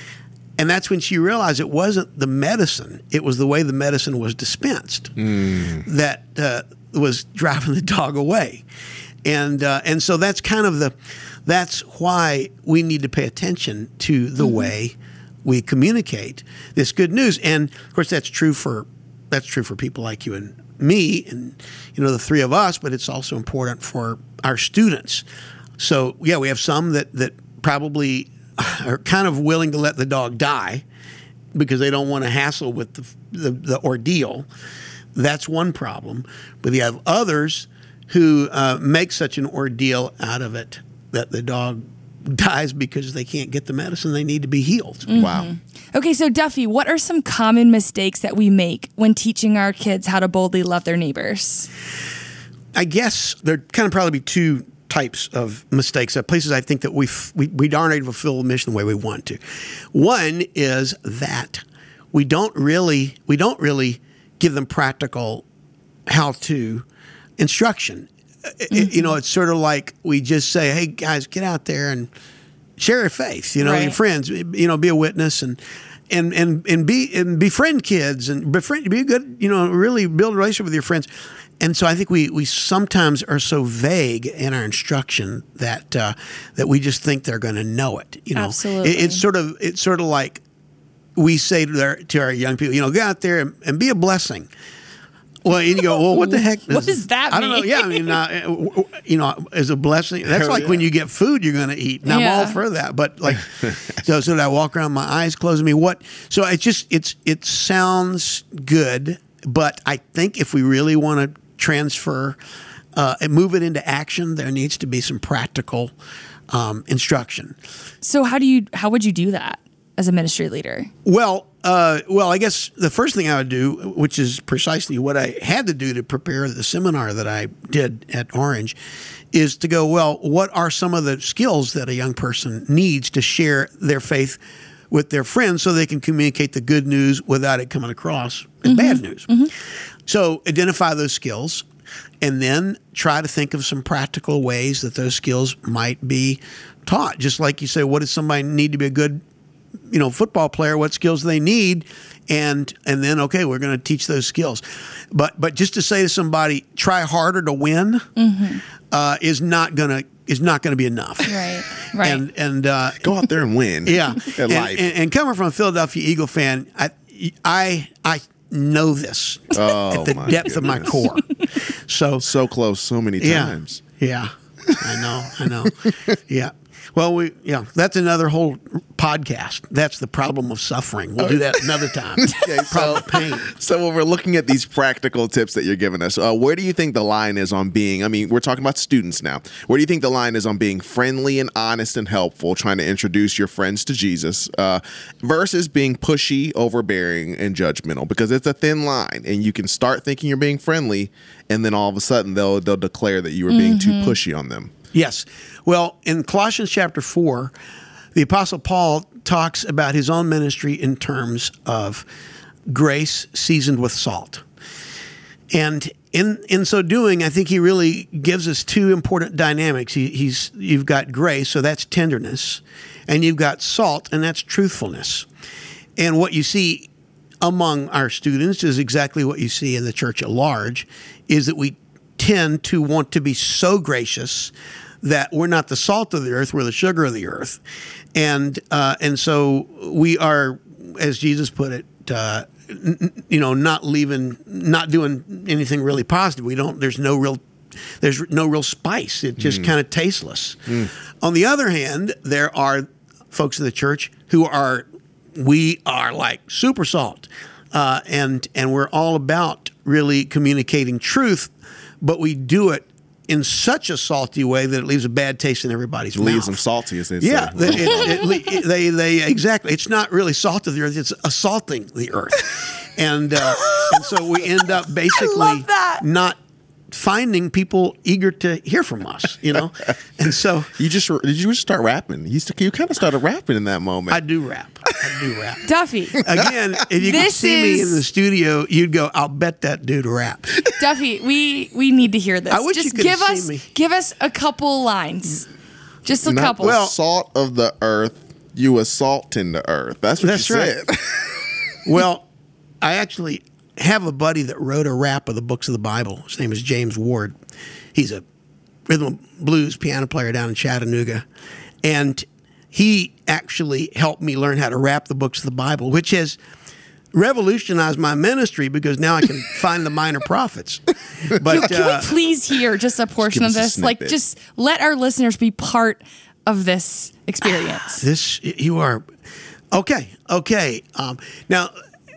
Speaker 7: And that's when she realized it wasn't the medicine, it was the way the medicine was dispensed that uh, was driving the dog away. And uh, and so that's kind of the, that's why we need to pay attention to the way we communicate this good news. And of course, that's true for that's true for people like you and me, and you know, the three of us. But it's also important for our students. So yeah, we have some that that probably are kind of willing to let the dog die because they don't want to hassle with the the, the ordeal. That's one problem. But you have others who uh, make such an ordeal out of it that the dog dies because they can't get the medicine they need to be healed.
Speaker 5: Wow.
Speaker 6: Okay, so Duffy, what are some common mistakes that we make when teaching our kids how to boldly love their neighbors?
Speaker 7: I guess there kind of probably be two types of mistakes, uh, places I think that we we we aren't able to fulfill the mission the way we want to. One is that we don't really we don't really give them practical how-to instruction. It, you know, it's sort of like we just say, "Hey guys, get out there and share your faith. You know,
Speaker 6: Right.
Speaker 7: your friends. You know, be a witness." And and and and be and befriend kids and befriend, be a good, you know, really build a relationship with your friends. And so I think we, we sometimes are so vague in our instruction that uh, that we just think they're going to know it. You know,
Speaker 6: Absolutely.
Speaker 7: It, it's sort of it's sort of like we say to our to our young people, you know, go out there and, and be a blessing. Well, and you go, well, what the heck? Does,
Speaker 6: What does that
Speaker 7: I don't know.
Speaker 6: mean?
Speaker 7: Yeah, I mean, uh, you know, as a blessing, that's
Speaker 5: Oh,
Speaker 7: like
Speaker 5: yeah.
Speaker 7: when you get food you're going to eat. And I'm
Speaker 6: Yeah.
Speaker 7: all for that, but like, so so that I walk around, my eyes closed. I mean, what? So it's just it's it sounds good, but I think if we really want to transfer uh, and move it into action, there needs to be some practical um, instruction.
Speaker 6: So how do you how would you do that as a ministry leader?
Speaker 7: Well, uh, well, I guess the first thing I would do, which is precisely what I had to do to prepare the seminar that I did at Orange, is to go, well, what are some of the skills that a young person needs to share their faith with their friends so they can communicate the good news without it coming across as bad news? So identify those skills and then try to think of some practical ways that those skills might be taught. Just like you say, what does somebody need to be a good you know, football player, what skills they need, and and then okay, we're going to teach those skills. But but just to say to somebody, try harder to win, mm-hmm. uh, is not gonna is not going to be enough.
Speaker 6: Right, right.
Speaker 7: And and uh,
Speaker 5: Go out there and win.
Speaker 7: yeah,
Speaker 5: At
Speaker 7: and,
Speaker 5: life.
Speaker 7: and, and coming from a Philadelphia Eagle fan, I I I know this
Speaker 5: Oh,
Speaker 7: at the
Speaker 5: my
Speaker 7: depth of my
Speaker 5: goodness.
Speaker 7: core. So
Speaker 5: So close so many
Speaker 7: yeah,
Speaker 5: times.
Speaker 7: yeah, I know, I know, yeah. Well, we yeah, that's another whole podcast. That's the problem of suffering. We'll do that another time.
Speaker 5: Okay,
Speaker 7: Problem
Speaker 5: so,
Speaker 7: of pain.
Speaker 5: so when we're looking at these practical tips that you're giving us, uh, where do you think the line is on being, I mean, we're talking about students now. Where do you think the line is on being friendly and honest and helpful, trying to introduce your friends to Jesus, uh, versus being pushy, overbearing, and judgmental? Because it's a thin line, and you can start thinking you're being friendly, and then all of a sudden they'll, they'll declare that you were being too pushy on them.
Speaker 7: Yes. Well, in Colossians chapter four, the Apostle Paul talks about his own ministry in terms of grace seasoned with salt. And in in so doing, I think he really gives us two important dynamics. He, he's you've got grace, so that's tenderness, and you've got salt, and that's truthfulness. And what you see among our students is exactly what you see in the church at large, is that we tend to want to be so gracious that we're not the salt of the earth, we're the sugar of the earth. And uh, and so we are, as Jesus put it, uh, n- you know, not leaving, not doing anything really positive. We don't, there's no real, there's no real spice. It's just kind of tasteless. On the other hand, there are folks in the church who are, we are like super salt. Uh, and, and we're all about really communicating truth, but we do it in such a salty way that it leaves a bad taste in everybody's mouth.
Speaker 5: Leaves them salty, as they say.
Speaker 7: Yeah, they, it, it, they they exactly. It's not really salt of the earth; it's assaulting the earth, and uh, and so we end up basically
Speaker 6: love that.
Speaker 7: not finding people eager to hear from us. You know, and so
Speaker 5: You just did you just start rapping? You, st- you kind of started rapping in that moment.
Speaker 7: I do rap. I do rap.
Speaker 6: Duffy,
Speaker 7: Again, if you could
Speaker 6: This
Speaker 7: see me
Speaker 6: is-
Speaker 7: in the studio, you'd go, "I'll bet that dude rap."
Speaker 6: Duffy, we we need to hear this.
Speaker 7: I wish you
Speaker 6: Just
Speaker 7: could
Speaker 6: give
Speaker 7: have
Speaker 6: us
Speaker 7: seen me.
Speaker 6: give us a couple lines. Just a
Speaker 5: Not
Speaker 6: couple.
Speaker 5: the
Speaker 7: Well-
Speaker 5: salt of the earth, you assault in the earth. That's what
Speaker 7: That's
Speaker 5: you
Speaker 7: right.
Speaker 5: said.
Speaker 7: Well, I actually have a buddy that wrote a rap of the books of the Bible. His name is James Ward. He's a rhythm and blues piano player down in Chattanooga. And he actually helped me learn how to rap the books of the Bible, which has revolutionized my ministry because now I can find the minor prophets. But
Speaker 6: Can
Speaker 7: uh,
Speaker 6: we please hear just a portion
Speaker 5: give
Speaker 6: of
Speaker 5: us a
Speaker 6: this? Like,
Speaker 5: snippet.
Speaker 6: just let our listeners be part of this experience.
Speaker 7: This you are okay. Okay. Um, now,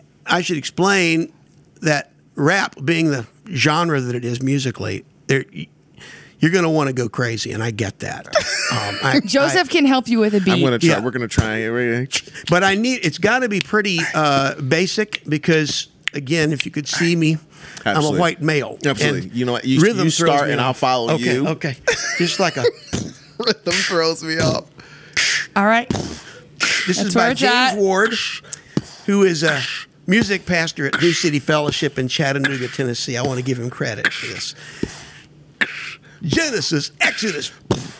Speaker 7: I should explain that rap, being the genre that it is musically, there you're going to want to go crazy, and I get that. Um, I,
Speaker 6: Joseph
Speaker 7: I-
Speaker 6: can help you with a beat.
Speaker 5: I'm gonna try.
Speaker 7: Yeah.
Speaker 5: We're gonna try. we're gonna-
Speaker 7: but I need. It's got to be pretty uh, basic because, again, if you could see me, I'm
Speaker 5: Absolutely.
Speaker 7: a white male.
Speaker 5: Absolutely.
Speaker 7: And
Speaker 5: You know what? You-
Speaker 7: rhythm
Speaker 5: you
Speaker 7: throws
Speaker 5: start
Speaker 7: me
Speaker 5: and I'll
Speaker 7: off.
Speaker 5: follow
Speaker 7: okay,
Speaker 5: you.
Speaker 7: Okay. Just like a.
Speaker 5: Rhythm throws me off.
Speaker 6: All right.
Speaker 7: This
Speaker 6: That's
Speaker 7: is
Speaker 6: where
Speaker 7: by
Speaker 6: it's
Speaker 7: James
Speaker 6: at.
Speaker 7: Ward, who is a music pastor at New City Fellowship in Chattanooga, Tennessee. I want to give him credit for this. Genesis, Exodus,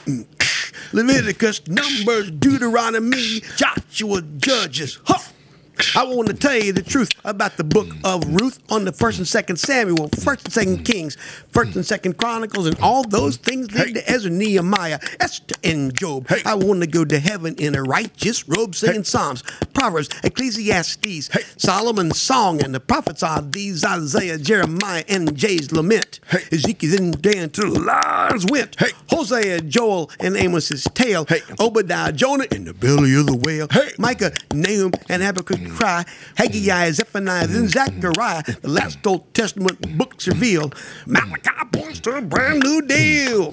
Speaker 7: Leviticus, Numbers, Deuteronomy, Joshua, Judges, huh, I want to tell you the truth about the book of Ruth on the first and second Samuel, first and second Kings, first and second Chronicles, and all those things led to Ezra, Nehemiah, Esther, and Job.
Speaker 5: Hey.
Speaker 7: I want to go to heaven in a righteous robe, singing
Speaker 5: Hey.
Speaker 7: Psalms, Proverbs, Ecclesiastes,
Speaker 5: Hey.
Speaker 7: Solomon's song, and the prophets are these: Isaiah, Jeremiah, and Jay's lament.
Speaker 5: Hey.
Speaker 7: Ezekiel didn't dare until the lions went.
Speaker 5: Hey.
Speaker 7: Hosea, Joel, and Amos's tale.
Speaker 5: Hey.
Speaker 7: Obadiah, Jonah, in the belly of the whale.
Speaker 5: Hey.
Speaker 7: Micah, Nahum, and Habakkuk cry. Haggai, Zephaniah, then Zechariah. The last Old Testament books reveal. Malachi points to a brand new deal.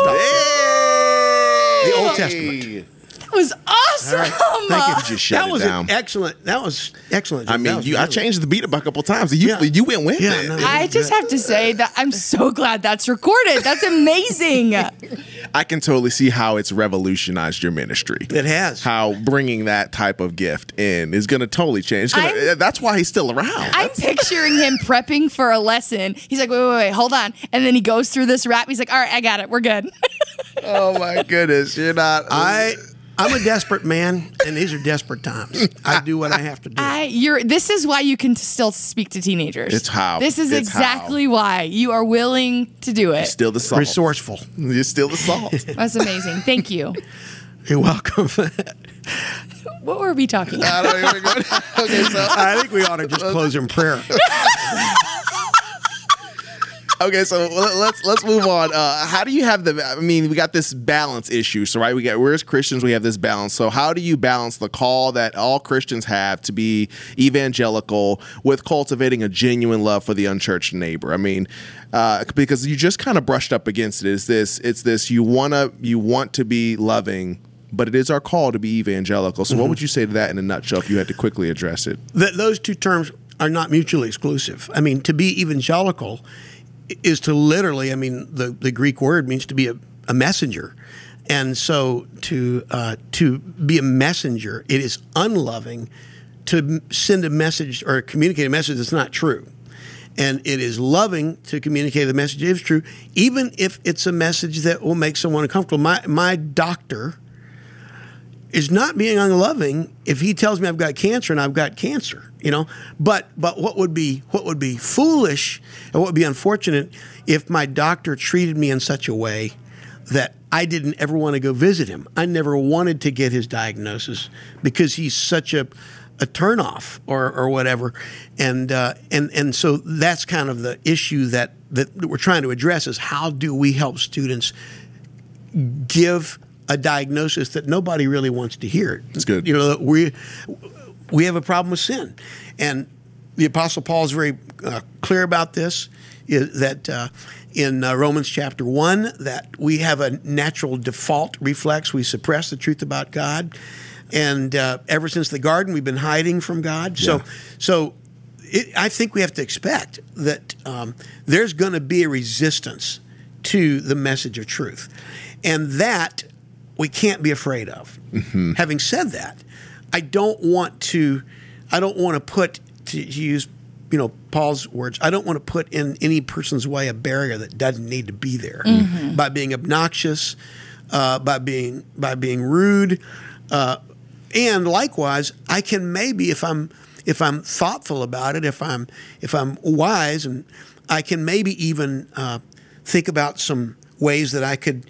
Speaker 7: The Old Testament.
Speaker 6: That was awesome.
Speaker 7: Thank you.
Speaker 5: You just shut
Speaker 7: that
Speaker 5: it
Speaker 7: was
Speaker 5: down.
Speaker 7: An excellent. That was excellent.
Speaker 5: I
Speaker 7: That
Speaker 5: mean,
Speaker 7: was
Speaker 5: you. I
Speaker 7: really-
Speaker 5: changed the beat up a couple times. You
Speaker 7: Yeah.
Speaker 5: you went with
Speaker 7: Yeah,
Speaker 5: it.
Speaker 7: no.
Speaker 6: I just have to say that I'm so glad that's recorded. That's amazing.
Speaker 5: I can totally see how it's revolutionized your ministry.
Speaker 7: It has.
Speaker 5: How bringing that type of gift in is going to totally change. It's gonna-
Speaker 6: I'm-
Speaker 5: that's why he's still around.
Speaker 6: I'm picturing him prepping for a lesson. He's like, wait, wait, wait, hold on. And then he goes through this rap. He's like, all right, I got it. We're good.
Speaker 5: Oh my goodness, you're not.
Speaker 7: I. I'm a desperate man, and these are desperate times. I do what I have to do.
Speaker 6: I, you're. This is why you can still speak to teenagers.
Speaker 5: It's how.
Speaker 6: This is
Speaker 5: It's
Speaker 6: exactly why you are willing to do it.
Speaker 5: still the salt.
Speaker 7: Resourceful.
Speaker 5: You're still the salt.
Speaker 6: That's amazing. Thank you.
Speaker 7: You're welcome.
Speaker 6: What were we talking about?
Speaker 5: I don't even go. Okay, so
Speaker 7: I think we ought to just close in prayer.
Speaker 5: okay, so let's let's move on. Uh, how do you have the? I mean, we got this balance issue. So right, we got we're as Christians, we have this balance. So how do you balance the call that all Christians have to be evangelical with cultivating a genuine love for the unchurched neighbor? I mean, uh, because you just kind of brushed up against it. Is this? It's this. You wanna you want to be loving, but it is our call to be evangelical. So
Speaker 7: Mm-hmm.
Speaker 5: what would you say to that in a nutshell if you had to quickly address it?
Speaker 7: Th- those two terms are not mutually exclusive. I mean, to be evangelical is to literally, I mean, the, the Greek word means to be a, a messenger. And so to uh, to be a messenger, it is unloving to m- send a message or communicate a message that's not true. And it is loving to communicate the message that is true, even if it's a message that will make someone uncomfortable. My, my doctor is not being unloving if he tells me I've got cancer and I've got cancer, you know. But but what would be what would be foolish and what would be unfortunate if my doctor treated me in such a way that I didn't ever want to go visit him. I never wanted to get his diagnosis because he's such a a turnoff or or whatever, and uh, and and so that's kind of the issue that that we're trying to address is how do we help students give a diagnosis that nobody really wants to hear.
Speaker 5: That's good.
Speaker 7: You know, we we have a problem with sin, and the Apostle Paul is very uh, clear about this. Is that uh, in uh, Romans chapter one, that we have a natural default reflex. We suppress the truth about God, and uh, ever since the garden, we've been hiding from God. So,
Speaker 5: Yeah.
Speaker 7: so it, I think we have to expect that um, there's going to be a resistance to the message of truth, and that we can't be afraid of.
Speaker 5: Mm-hmm.
Speaker 7: Having said that, I don't want to. I don't want to put to use. You know, Paul's words, I don't want to put in any person's way a barrier that doesn't need to be there
Speaker 6: Mm-hmm.
Speaker 7: by being obnoxious, uh, by being by being rude, uh, and likewise, I can maybe if I'm if I'm thoughtful about it, if I'm if I'm wise, and I can maybe even uh, think about some ways that I could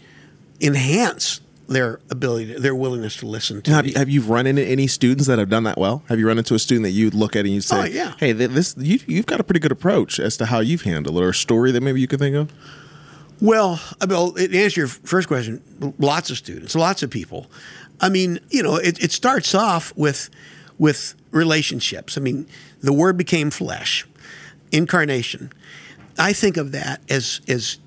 Speaker 7: enhance their ability, to, their willingness to listen to
Speaker 5: Have
Speaker 7: me.
Speaker 5: you, have you run into any students that have done that well? Have you run into a student that you'd look at and you'd say,
Speaker 7: Oh, yeah.
Speaker 5: hey, th- this you, you've got a pretty good approach as to how you've handled it, or a story that maybe you could think of?
Speaker 7: Well, I mean, to answer your first question, lots of students, lots of people. I mean, you know, it, it starts off with with relationships. I mean, the Word became flesh, incarnation. I think of that as as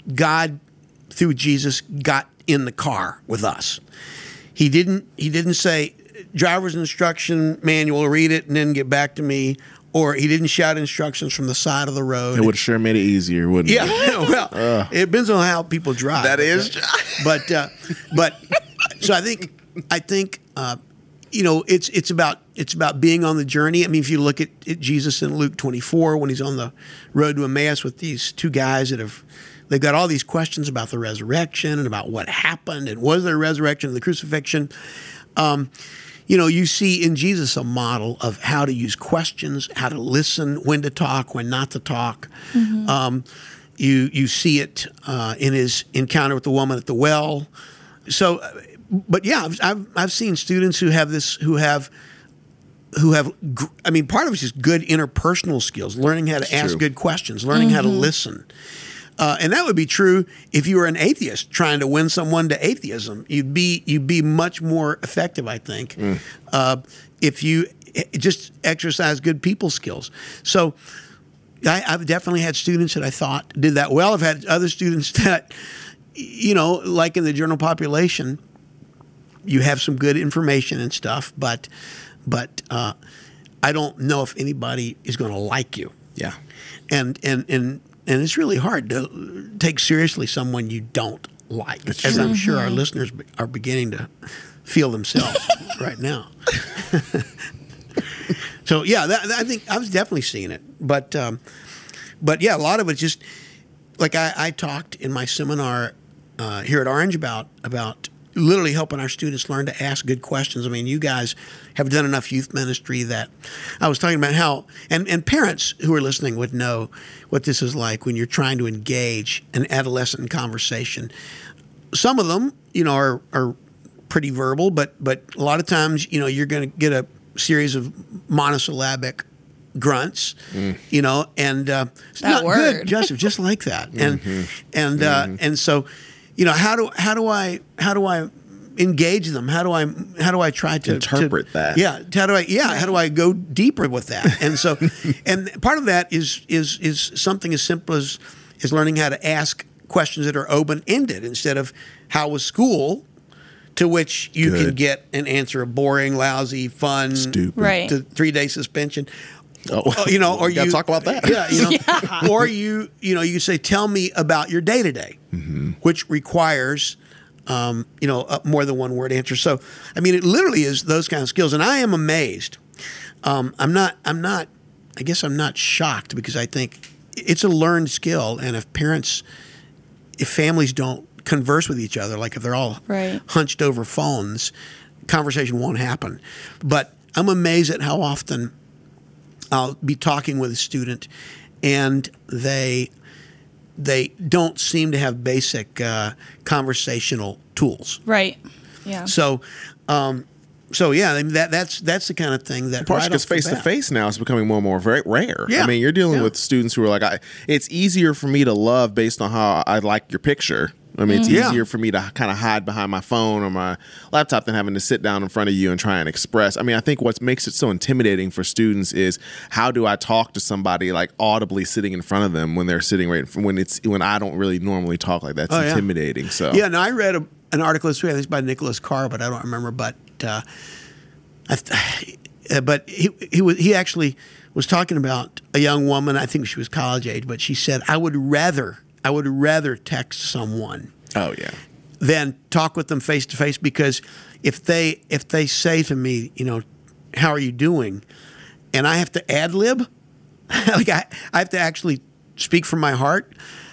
Speaker 7: God through Jesus got in the car with us. He didn't. He didn't say, "Driver's instruction manual, read it and then get back to me." Or he didn't shout instructions from the side of the road.
Speaker 5: It would have sure made it easier, wouldn't
Speaker 7: Yeah,
Speaker 5: it?
Speaker 7: well, it depends on how people drive.
Speaker 5: That is-
Speaker 7: but uh, but so I think I think uh, you know it's it's about it's about being on the journey. I mean, if you look at, at Jesus in Luke twenty-four when he's on the road to Emmaus with these two guys that have they've got all these questions about the resurrection and about what happened and was there a resurrection and the crucifixion. Um, you know, you see in Jesus a model of how to use questions, how to listen, when to talk, when not to talk. Mm-hmm. Um, you you see it uh, in his encounter with the woman at the well. So, but yeah, I've I've, I've seen students who have this who have. Who have, I mean, part of it's just good interpersonal skills, learning how to
Speaker 5: It's
Speaker 7: ask
Speaker 5: true.
Speaker 7: good questions, learning
Speaker 6: Mm-hmm.
Speaker 7: how to listen. Uh, and that would be true if you were an atheist trying to win someone to atheism. You'd be you'd be much more effective, I think,
Speaker 5: Mm.
Speaker 7: uh, if you just exercise good people skills. So I, I've definitely had students that I thought did that well. I've had other students that, you know, like in the general population, you have some good information and stuff, but but uh, I don't know if anybody is going to like you.
Speaker 5: Yeah.
Speaker 7: And and and and it's really hard to take seriously someone you don't like, as
Speaker 5: true.
Speaker 7: I'm sure our listeners be- are beginning to feel themselves right now. So yeah, that, that- I think I was definitely seeing it, but um, but yeah, a lot of it just like I, I talked in my seminar uh, here at Orange about about literally helping our students learn to ask good questions. I mean, you guys have done enough youth ministry that I was talking about how, and, and parents who are listening would know what this is like when you're trying to engage an adolescent conversation. Some of them, you know, are, are pretty verbal, but, but a lot of times, you know, you're going to get a series of monosyllabic grunts, mm. you know, and uh, it's
Speaker 6: That
Speaker 7: not
Speaker 6: word.
Speaker 7: good, Joseph, just like that. And,
Speaker 5: Mm-hmm.
Speaker 7: and, uh,
Speaker 5: Mm-hmm.
Speaker 7: and so, you know, how do how do I how do I engage them? How do I how do I try to
Speaker 5: Interpret
Speaker 7: to-
Speaker 5: that.
Speaker 7: Yeah, how do I yeah how do I go deeper with that? And so, and part of that is is is something as simple as is learning how to ask questions that are open ended instead of how was school, to which you can
Speaker 5: Good.
Speaker 7: get an answer of boring, lousy, fun,
Speaker 5: Stupid.
Speaker 6: Right.
Speaker 7: to three day suspension.
Speaker 5: Oh,
Speaker 7: Uh, you know, or
Speaker 5: we gotta
Speaker 7: you
Speaker 5: talk about that.
Speaker 7: Yeah, you know, or you, you know, you say, "Tell me about your day to day," which requires, um, you know, a more than one word answer. So, I mean, it literally is those kind of skills, and I am amazed. Um, I'm not. I'm not. I guess I'm not shocked because I think it's a learned skill, and if parents, if families don't converse with each other, like if they're all
Speaker 6: Right.
Speaker 7: hunched over phones, conversation won't happen. But I'm amazed at how often I'll be talking with a student, and they they don't seem to have basic uh, conversational tools.
Speaker 6: Right. Yeah.
Speaker 7: So, um, so yeah, I mean, that that's that's the kind of thing that
Speaker 5: Partially
Speaker 7: right
Speaker 5: because
Speaker 7: off the
Speaker 5: face to
Speaker 7: bat-
Speaker 5: face now is becoming more and more very rare.
Speaker 7: Yeah.
Speaker 5: I mean, you're dealing
Speaker 7: Yeah.
Speaker 5: with students who are like, I, it's easier for me to love based on how I like your picture. I mean, it's
Speaker 7: Yeah.
Speaker 5: easier for me to kind of hide behind my phone or my laptop than having to sit down in front of you and try and express. I mean, I think what makes it so intimidating for students is how do I talk to somebody like audibly sitting in front of them when they're sitting right in front, when it's when I don't really normally talk like that. It's
Speaker 7: Oh, yeah.
Speaker 5: intimidating. So
Speaker 7: Yeah, no, I read a, an article this week. I think it's by Nicholas Carr, but I don't remember. But uh, I th- uh, but he he was he actually was talking about a young woman. I think she was college age, but she said, "I would rather I would rather text someone
Speaker 5: Oh yeah.
Speaker 7: than talk with them face to face because if they if they say to me, you know, how are you doing, and I have to ad lib, like I, I have to actually speak from my heart.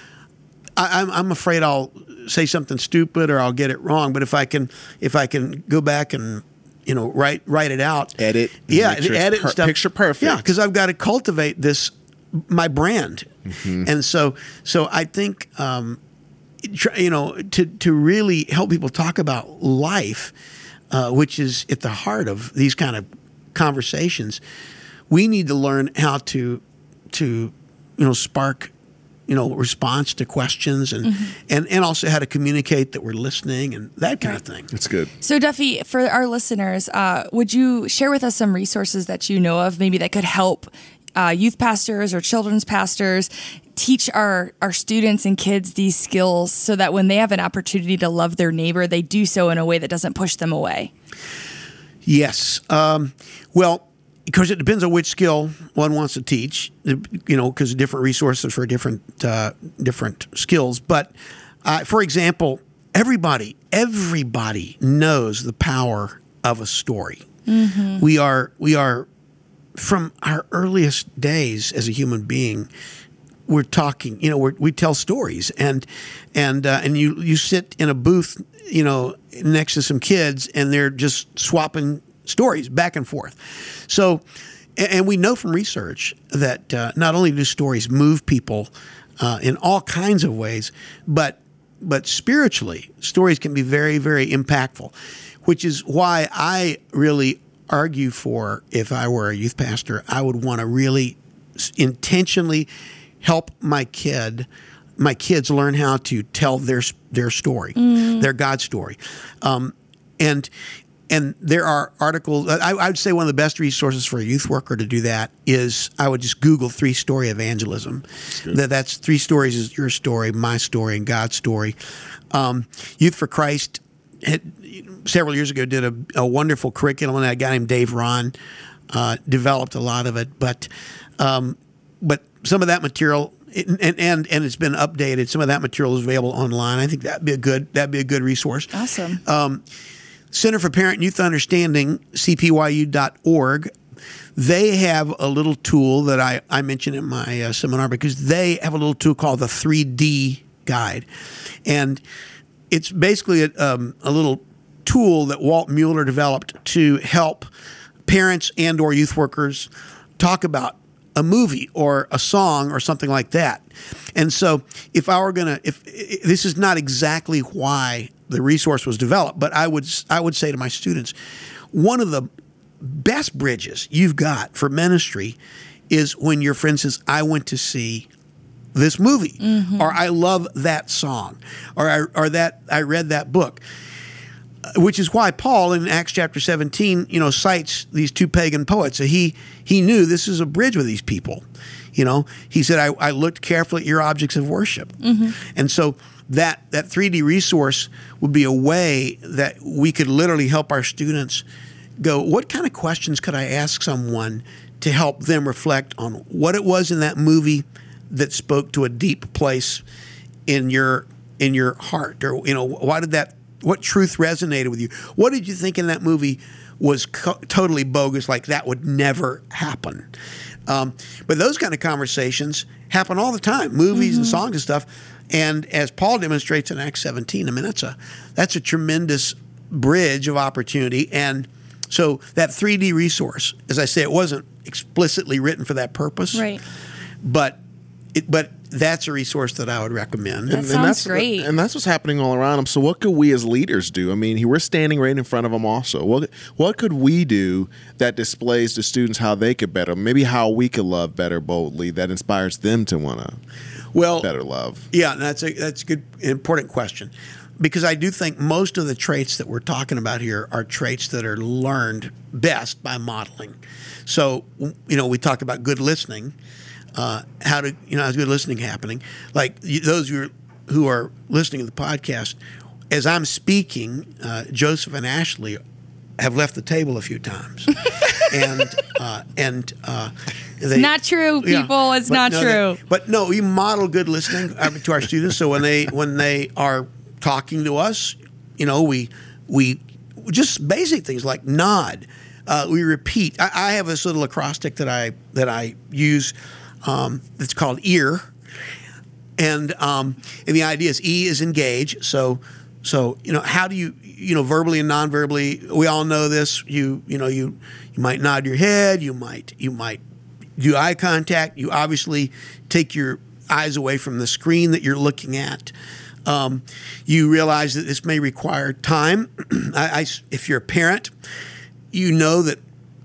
Speaker 7: I, I'm I'm afraid I'll say something stupid or I'll get it wrong. But if I can if I can go back and you know write write it out,
Speaker 5: Edit,
Speaker 7: yeah,
Speaker 5: make sure it's
Speaker 7: edit
Speaker 5: per-
Speaker 7: and stuff,
Speaker 5: picture perfect.
Speaker 7: yeah, because I've got to cultivate this my brand,
Speaker 5: Mm-hmm.
Speaker 7: and so so I think. Um, tr- you know, to, to really help people talk about life, uh, which is at the heart of these kind of conversations, we need to learn how to, to, you know, spark, you know, response to questions and,
Speaker 6: Mm-hmm.
Speaker 7: and, and also how to communicate that we're listening and that kind of thing.
Speaker 5: It's good.
Speaker 6: So, Duffy, for our listeners, uh, would you share with us some resources that you know of, maybe that could help uh, youth pastors or children's pastors teach our, our students and kids these skills so that when they have an opportunity to love their neighbor, they do so in a way that doesn't push them away?
Speaker 7: Yes. Um, well, because it depends on which skill one wants to teach, you know, because different resources for different uh, different skills. But uh, for example, everybody everybody knows the power of a story. Mm-hmm. We are we are from our earliest days as a human being. We're talking, you know, we're, we tell stories, and and uh, and you you sit in a booth, you know, next to some kids, and they're just swapping stories back and forth. So, and, and we know from research that uh, not only do stories move people uh, in all kinds of ways, but but spiritually, stories can be very, very impactful, which is why I really argue for, if I were a youth pastor, I would want to really intentionally help my kid, my kids learn how to tell their their story, mm. their God story, um, and and there are articles. I, I would say one of the best resources for a youth worker to do that is I would just Google three story evangelism. That that's three stories is your story, my story, and God's story. Um, Youth for Christ had, several years ago did a, a wonderful curriculum, and a guy named Dave Ron uh, developed a lot of it. But um, but some of that material. And, and and it's been updated. Some of that material is available online. I think that'd be a good that'd be a good resource.
Speaker 6: Awesome.
Speaker 7: Um, Center for Parent and Youth Understanding, C P Y U dot org. They have a little tool that I, I mentioned in my uh, seminar because they have a little tool called the three D Guide, and it's basically a, um, a little tool that Walt Mueller developed to help parents and or youth workers talk about a movie or a song or something like that. And so if I were going to, if, if this is not exactly why the resource was developed, but I would, I would say to my students, one of the best bridges you've got for ministry is when your friend says, I went to see this movie, mm-hmm. or I love that song, or I, or that I read that book. Which is why Paul in Acts chapter seventeen, you know, cites these two pagan poets. So he he knew this is a bridge with these people. You know, he said, I, I looked carefully at your objects of worship. Mm-hmm. And so that, that three D resource would be a way that we could literally help our students go, what kind of questions could I ask someone to help them reflect on what it was in that movie that spoke to a deep place in your in your heart? Or, you know, why did that What truth resonated with you? What did you think in that movie was co- totally bogus, like that would never happen? Um, but those kind of conversations happen all the time, movies mm-hmm. and songs and stuff. And as Paul demonstrates in Acts seventeen, I mean, that's a that's a tremendous bridge of opportunity. And so that three D resource, as I say, it wasn't explicitly written for that purpose.
Speaker 6: Right.
Speaker 7: But it, but that's a resource that I would recommend.
Speaker 6: That
Speaker 5: and,
Speaker 6: sounds
Speaker 5: and that's,
Speaker 6: great.
Speaker 5: And that's what's happening all around them. So what could we as leaders do? I mean, we're standing right in front of them also. What, what could we do that displays to students how they could better, maybe how we could love better boldly, that inspires them to want to
Speaker 7: well,
Speaker 5: better love?
Speaker 7: Yeah, that's a, that's a good, important question. Because I do think most of the traits that we're talking about here are traits that are learned best by modeling. So, you know, we talked about good listening. Uh, how to, you know, how's good listening happening? Like you, those who are, who are listening to the podcast, as I'm speaking, uh, Joseph and Ashley have left the table a few times, and uh, and uh, they,
Speaker 6: not true, people. Yeah, it's not
Speaker 7: no,
Speaker 6: true.
Speaker 7: They, but no, we model good listening to our students. So when they when they are talking to us, you know, we we just basic things like nod. Uh, we repeat. I, I have this little acrostic that I that I use. Um, it's called EAR, and um, and the idea is E is engage. So so you know, how do you you know verbally and non-verbally? We all know this. You you know you you might nod your head. You might you might do eye contact. You obviously take your eyes away from the screen that you're looking at. Um, you realize that this may require time. I, I, if you're a parent, you know that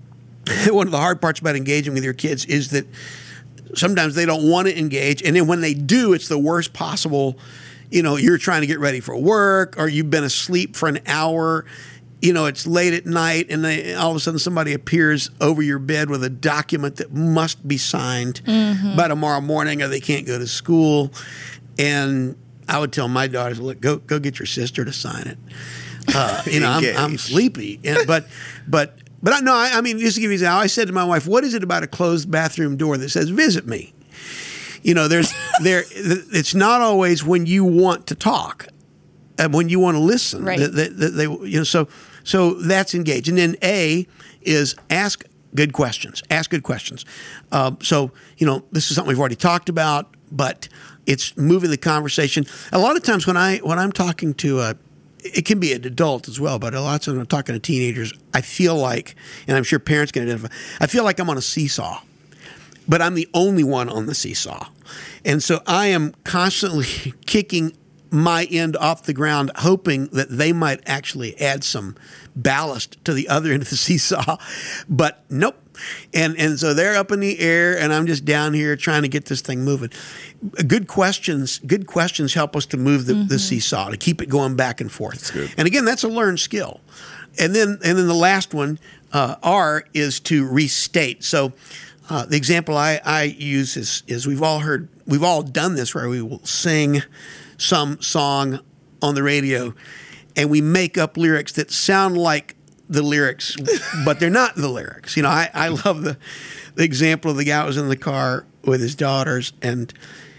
Speaker 7: one of the hard parts about engaging with your kids is that sometimes they don't want to engage, and then when they do, it's the worst possible. You know, you're trying to get ready for work, or you've been asleep for an hour. You know, it's late at night, and they, all of a sudden somebody appears over your bed with a document that must be signed mm-hmm. by tomorrow morning, or they can't go to school. And I would tell my daughters, "Look, go go get your sister to sign it." Uh, you know, I'm, I'm sleepy, and, but but. But I no, I, I mean, just to give you an example, I said to my wife, "What is it about a closed bathroom door that says visit me?" You know, there's there. It's not always when you want to talk, and when you want to listen.
Speaker 6: Right.
Speaker 7: That, that, that they, you know, so so that's engage. And then A is ask good questions. Ask good questions. Um, so you know, this is something we've already talked about, but it's moving the conversation. A lot of times when I when I'm talking to a it can be an adult as well, but a lot of times when I'm talking to teenagers, I feel like, and I'm sure parents can identify, I feel like I'm on a seesaw, but I'm the only one on the seesaw. And so I am constantly kicking my end off the ground, hoping that they might actually add some ballast to the other end of the seesaw. But nope. And and so they're up in the air, and I'm just down here trying to get this thing moving. Good questions, good questions help us to move the, mm-hmm. the seesaw, to keep it going back and forth.
Speaker 5: That's good.
Speaker 7: And again, that's a learned skill. And then and then the last one, uh, R, is to restate. So uh, the example I, I use is is we've all heard, we've all done this, where we will sing some song on the radio, and we make up lyrics that sound like the lyrics, but they're not the lyrics. You know, I, I love the, the example of the guy who was in the car with his daughters, and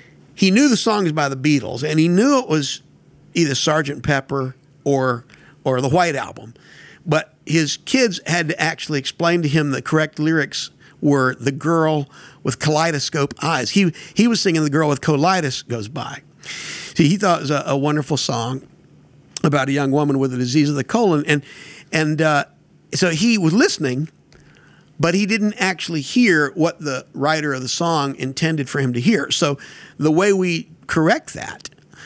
Speaker 7: he knew the songs by the Beatles, and he knew it was either Sergeant Pepper or or the White Album, but his kids had to actually explain to him the correct lyrics were "The Girl with Kaleidoscope Eyes." He he was singing "The Girl with Colitis Goes By." See, he thought it was a, a wonderful song about a young woman with a disease of the colon, and and uh, so he was listening, but he didn't actually hear what the writer of the song intended for him to hear. So the way we correct that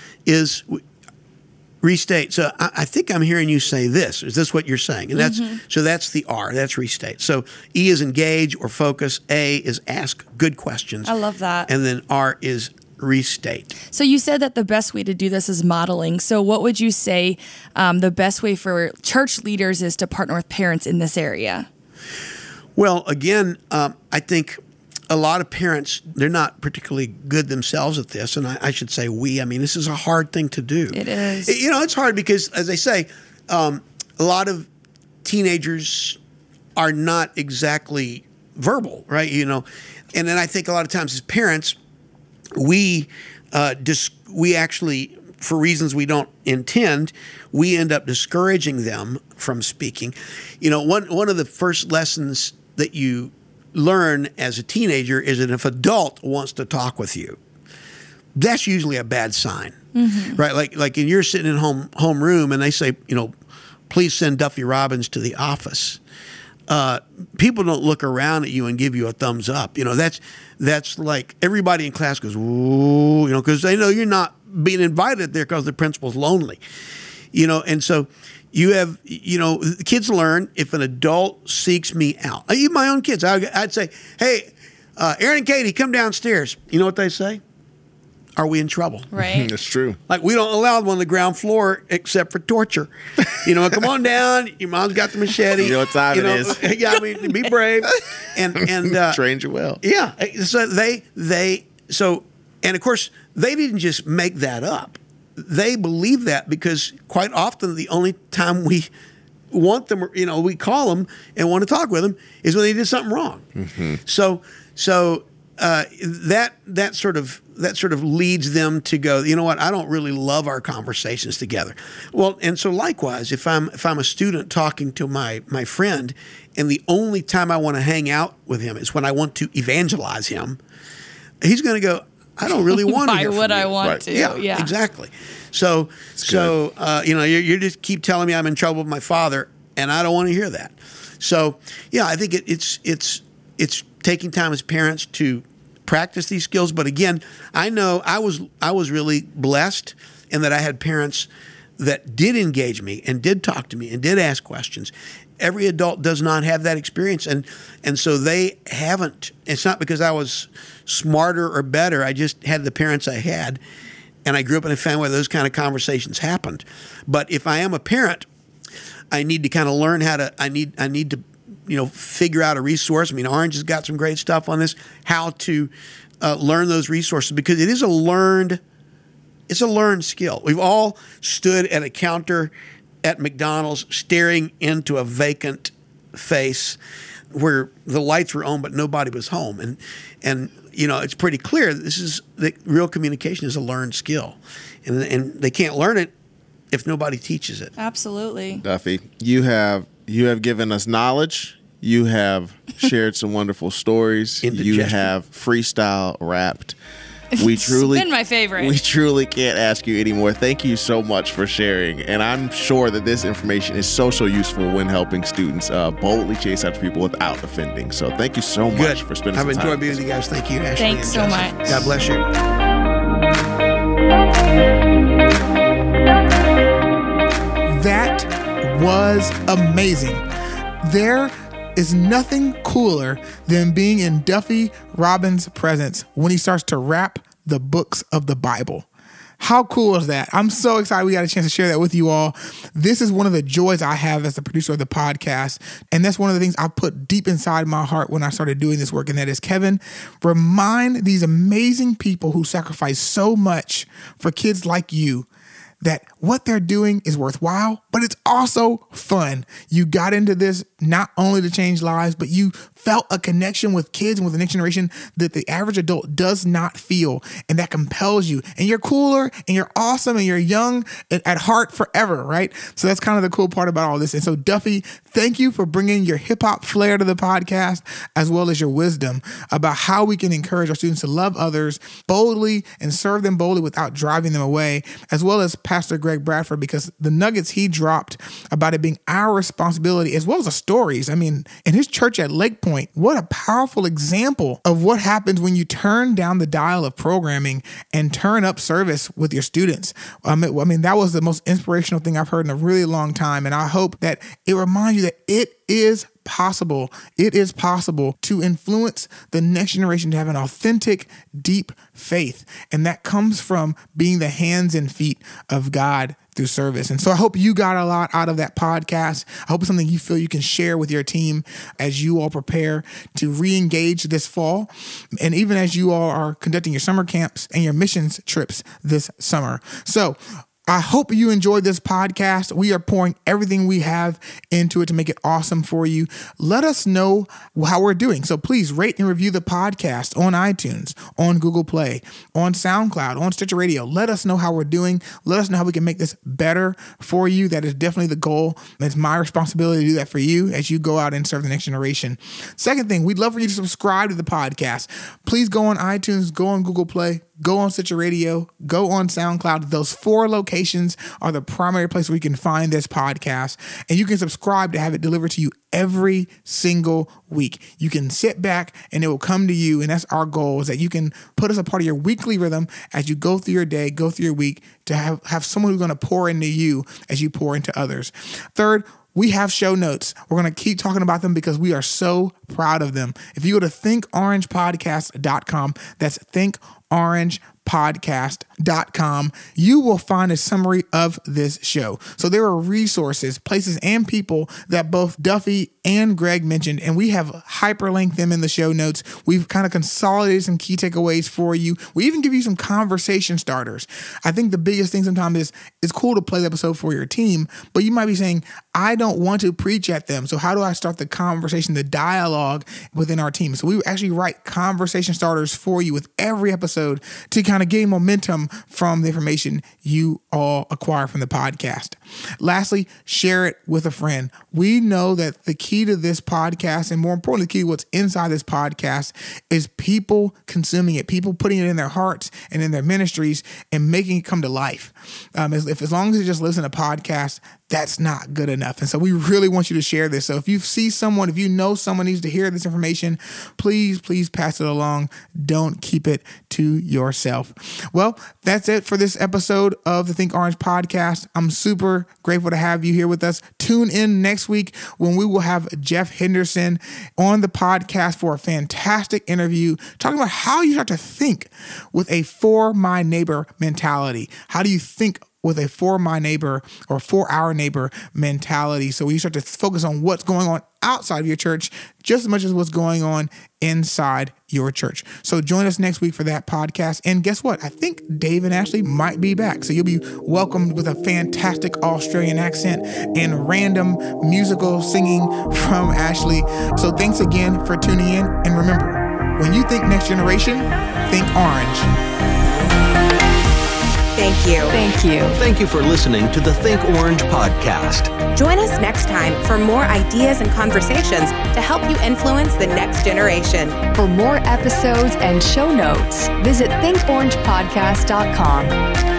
Speaker 7: is we restate. So I, I think I'm hearing you say this. Is this what you're saying? And that's mm-hmm. so that's the R. That's restate. So E is engage or focus. A is ask good questions.
Speaker 6: I love that.
Speaker 7: And then R is restate.
Speaker 6: So you said that the best way to do this is modeling. So what would you say um, the best way for church leaders is to partner with parents in this area?
Speaker 7: Well, again, um, I think a lot of parents, they're not particularly good themselves at this. And I, I should say we. I mean, this is a hard thing to do.
Speaker 6: It is.
Speaker 7: You know, it's hard because, as I say, um, a lot of teenagers are not exactly verbal, right? You know, and then I think a lot of times as parents, we uh, dis- we actually, for reasons we don't intend, we end up discouraging them from speaking. You know, one one of the first lessons that you learn as a teenager is that if an adult wants to talk with you, that's usually a bad sign, mm-hmm. right? Like like if you're sitting in home home room and they say, you know, please send Duffy Robbins to the office. Uh, people don't look around at you and give you a thumbs up. You know, that's that's like everybody in class goes, ooh, you know, because they know you're not being invited there because the principal's lonely. You know, and so you have, you know, the kids learn if an adult seeks me out. Even my own kids, I, I'd say, hey, uh, Aaron and Katie, come downstairs. You know what they say? Are we in trouble?
Speaker 6: Right.
Speaker 5: That's true.
Speaker 7: Like, we don't allow them on the ground floor except for torture. You know, come on down. Your mom's got the machete.
Speaker 5: You know what time
Speaker 7: you know,
Speaker 5: it is.
Speaker 7: Yeah, I mean, be brave. And and uh,
Speaker 5: trained you well.
Speaker 7: Yeah. So they they so and of course they didn't just make that up. They believe that because quite often the only time we want them, you know, we call them and want to talk with them is when they did something wrong. Mm-hmm. So so. Uh, that that sort of that sort of leads them to go, you know what, I don't really love our conversations together. Well, and so likewise, if I'm if I'm a student talking to my my friend, and the only time I want to hang out with him is when I want to evangelize him, he's going to go, I don't really want to.
Speaker 6: Why
Speaker 7: hear
Speaker 6: would
Speaker 7: from
Speaker 6: I
Speaker 7: you.
Speaker 6: want
Speaker 5: Right.
Speaker 6: to?
Speaker 7: Yeah,
Speaker 6: yeah.
Speaker 7: exactly. So so uh, you know, you you just keep telling me I'm in trouble with my father, and I don't want to hear that. So yeah, I think it, it's it's it's taking time as parents to practice these skills. But again, I know I was I was really blessed in that I had parents that did engage me and did talk to me and did ask questions. Every adult does not have that experience, and and so they haven't. It's not because I was smarter or better. I just had the parents I had, and I grew up in a family where those kind of conversations happened. But if I am a parent, I need to kind of learn how to. I need I need to. you know, figure out a resource. I mean, Orange has got some great stuff on this, how to uh, learn those resources, because it is a learned, it's a learned skill. We've all stood at a counter at McDonald's staring into a vacant face where the lights were on, but nobody was home. And, and you know, it's pretty clear that this is, that real communication is a learned skill. And, and they can't learn it if nobody teaches it.
Speaker 6: Absolutely.
Speaker 5: Duffy, you have You have given us knowledge. You have shared some wonderful stories. You have freestyle rapped. We truly,
Speaker 6: it's been my favorite.
Speaker 5: We truly can't ask you anymore. Thank you so much for sharing. And I'm sure that this information is so, so useful when helping students uh, boldly chase after people without offending. So thank you so much
Speaker 7: Good.
Speaker 5: for spending
Speaker 7: I've
Speaker 5: some time.
Speaker 7: enjoyed being with you guys. Thank you, Ashley.
Speaker 6: Thanks
Speaker 7: and
Speaker 6: so
Speaker 7: Joseph.
Speaker 6: much.
Speaker 7: God bless you.
Speaker 4: That was amazing. There is nothing cooler than being in Duffy Robbins' presence when he starts to rap the books of the Bible. How cool is that? I'm so excited we got a chance to share that with you all. This is one of the joys I have as the producer of the podcast. And that's one of the things I put deep inside my heart when I started doing this work. And that is, Kevin, remind these amazing people who sacrifice so much for kids like you that what they're doing is worthwhile, but it's also fun. You got into this not only to change lives, but you felt a connection with kids and with the next generation that the average adult does not feel, and that compels you. And you're cooler, and you're awesome, and you're young at heart forever, right? So that's kind of the cool part about all this. And so, Duffy, thank you for bringing your hip-hop flair to the podcast, as well as your wisdom about how we can encourage our students to love others boldly and serve them boldly without driving them away, as well as Pastor Greg Bradford, because the nuggets he dropped about it being our responsibility, as well as the stories. I mean, in his church at Lake Point, what a powerful example of what happens when you turn down the dial of programming and turn up service with your students. Um, it, I mean, that was the most inspirational thing I've heard in a really long time. And I hope that it reminds you that it is possible. It is possible to influence the next generation to have an authentic, deep faith. And that comes from being the hands and feet of God through service. And so I hope you got a lot out of that podcast. I hope it's something you feel you can share with your team as you all prepare to re-engage this fall. And even as you all are conducting your summer camps and your missions trips this summer. So I hope you enjoyed this podcast. We are pouring everything we have into it to make it awesome for you. Let us know how we're doing. So please rate and review the podcast on iTunes, on Google Play, on SoundCloud, on Stitcher Radio. Let us know how we're doing. Let us know how we can make this better for you. That is definitely the goal. It's my responsibility to do that for you as you go out and serve the next generation. Second thing, we'd love for you to subscribe to the podcast. Please go on iTunes, go on Google Play, go on Stitcher Radio, go on SoundCloud. Those four locations are the primary place where you can find this podcast. And you can subscribe to have it delivered to you every single week. You can sit back and it will come to you. And that's our goal, is that you can put us a part of your weekly rhythm as you go through your day, go through your week, to have, have someone who's going to pour into you as you pour into others. Third, we have show notes. We're going to keep talking about them because we are so proud of them. If you go to think orange podcast dot com, that's think orange podcast dot com, you will find a summary of this show. So there are resources, places, and people that both Duffy and Greg mentioned, and we have hyperlinked them in the show notes. We've kind of consolidated some key takeaways for you. We even give you some conversation starters. I think the biggest thing sometimes is it's cool to play the episode for your team, but you might be saying, I don't want to preach at them. So how do I start the conversation, the dialogue within our team? So we actually write conversation starters for you with every episode to kind of gain momentum from the information you all acquire from the podcast. Lastly, share it with a friend. We know that the key to this podcast, and more importantly, the key to what's inside this podcast, is people consuming it, people putting it in their hearts and in their ministries and making it come to life. Um, as, if, as long as you just listen to podcasts, that's not good enough. And so we really want you to share this. So if you see someone, if you know someone needs to hear this information, please, please pass it along. Don't keep it to yourself. Well, that's it for this episode of the Think Orange podcast. I'm super grateful to have you here with us. Tune in next week when we will have Jeff Henderson on the podcast for a fantastic interview talking about how you start to think with a for my neighbor mentality. How do you think with a for my neighbor or for our neighbor mentality? So you start to focus on what's going on outside of your church just as much as what's going on inside your church. So join us next week for that podcast. And guess what? I think Dave and Ashley might be back. So you'll be welcomed with a fantastic Australian accent and random musical singing from Ashley. So thanks again for tuning in. And remember, when you think next generation, think orange.
Speaker 1: thank you.
Speaker 6: Thank you.
Speaker 3: Thank you for listening to the Think Orange podcast.
Speaker 1: Join us next time for more ideas and conversations to help you influence the next generation.
Speaker 8: For more episodes and show notes, visit think orange podcast dot com.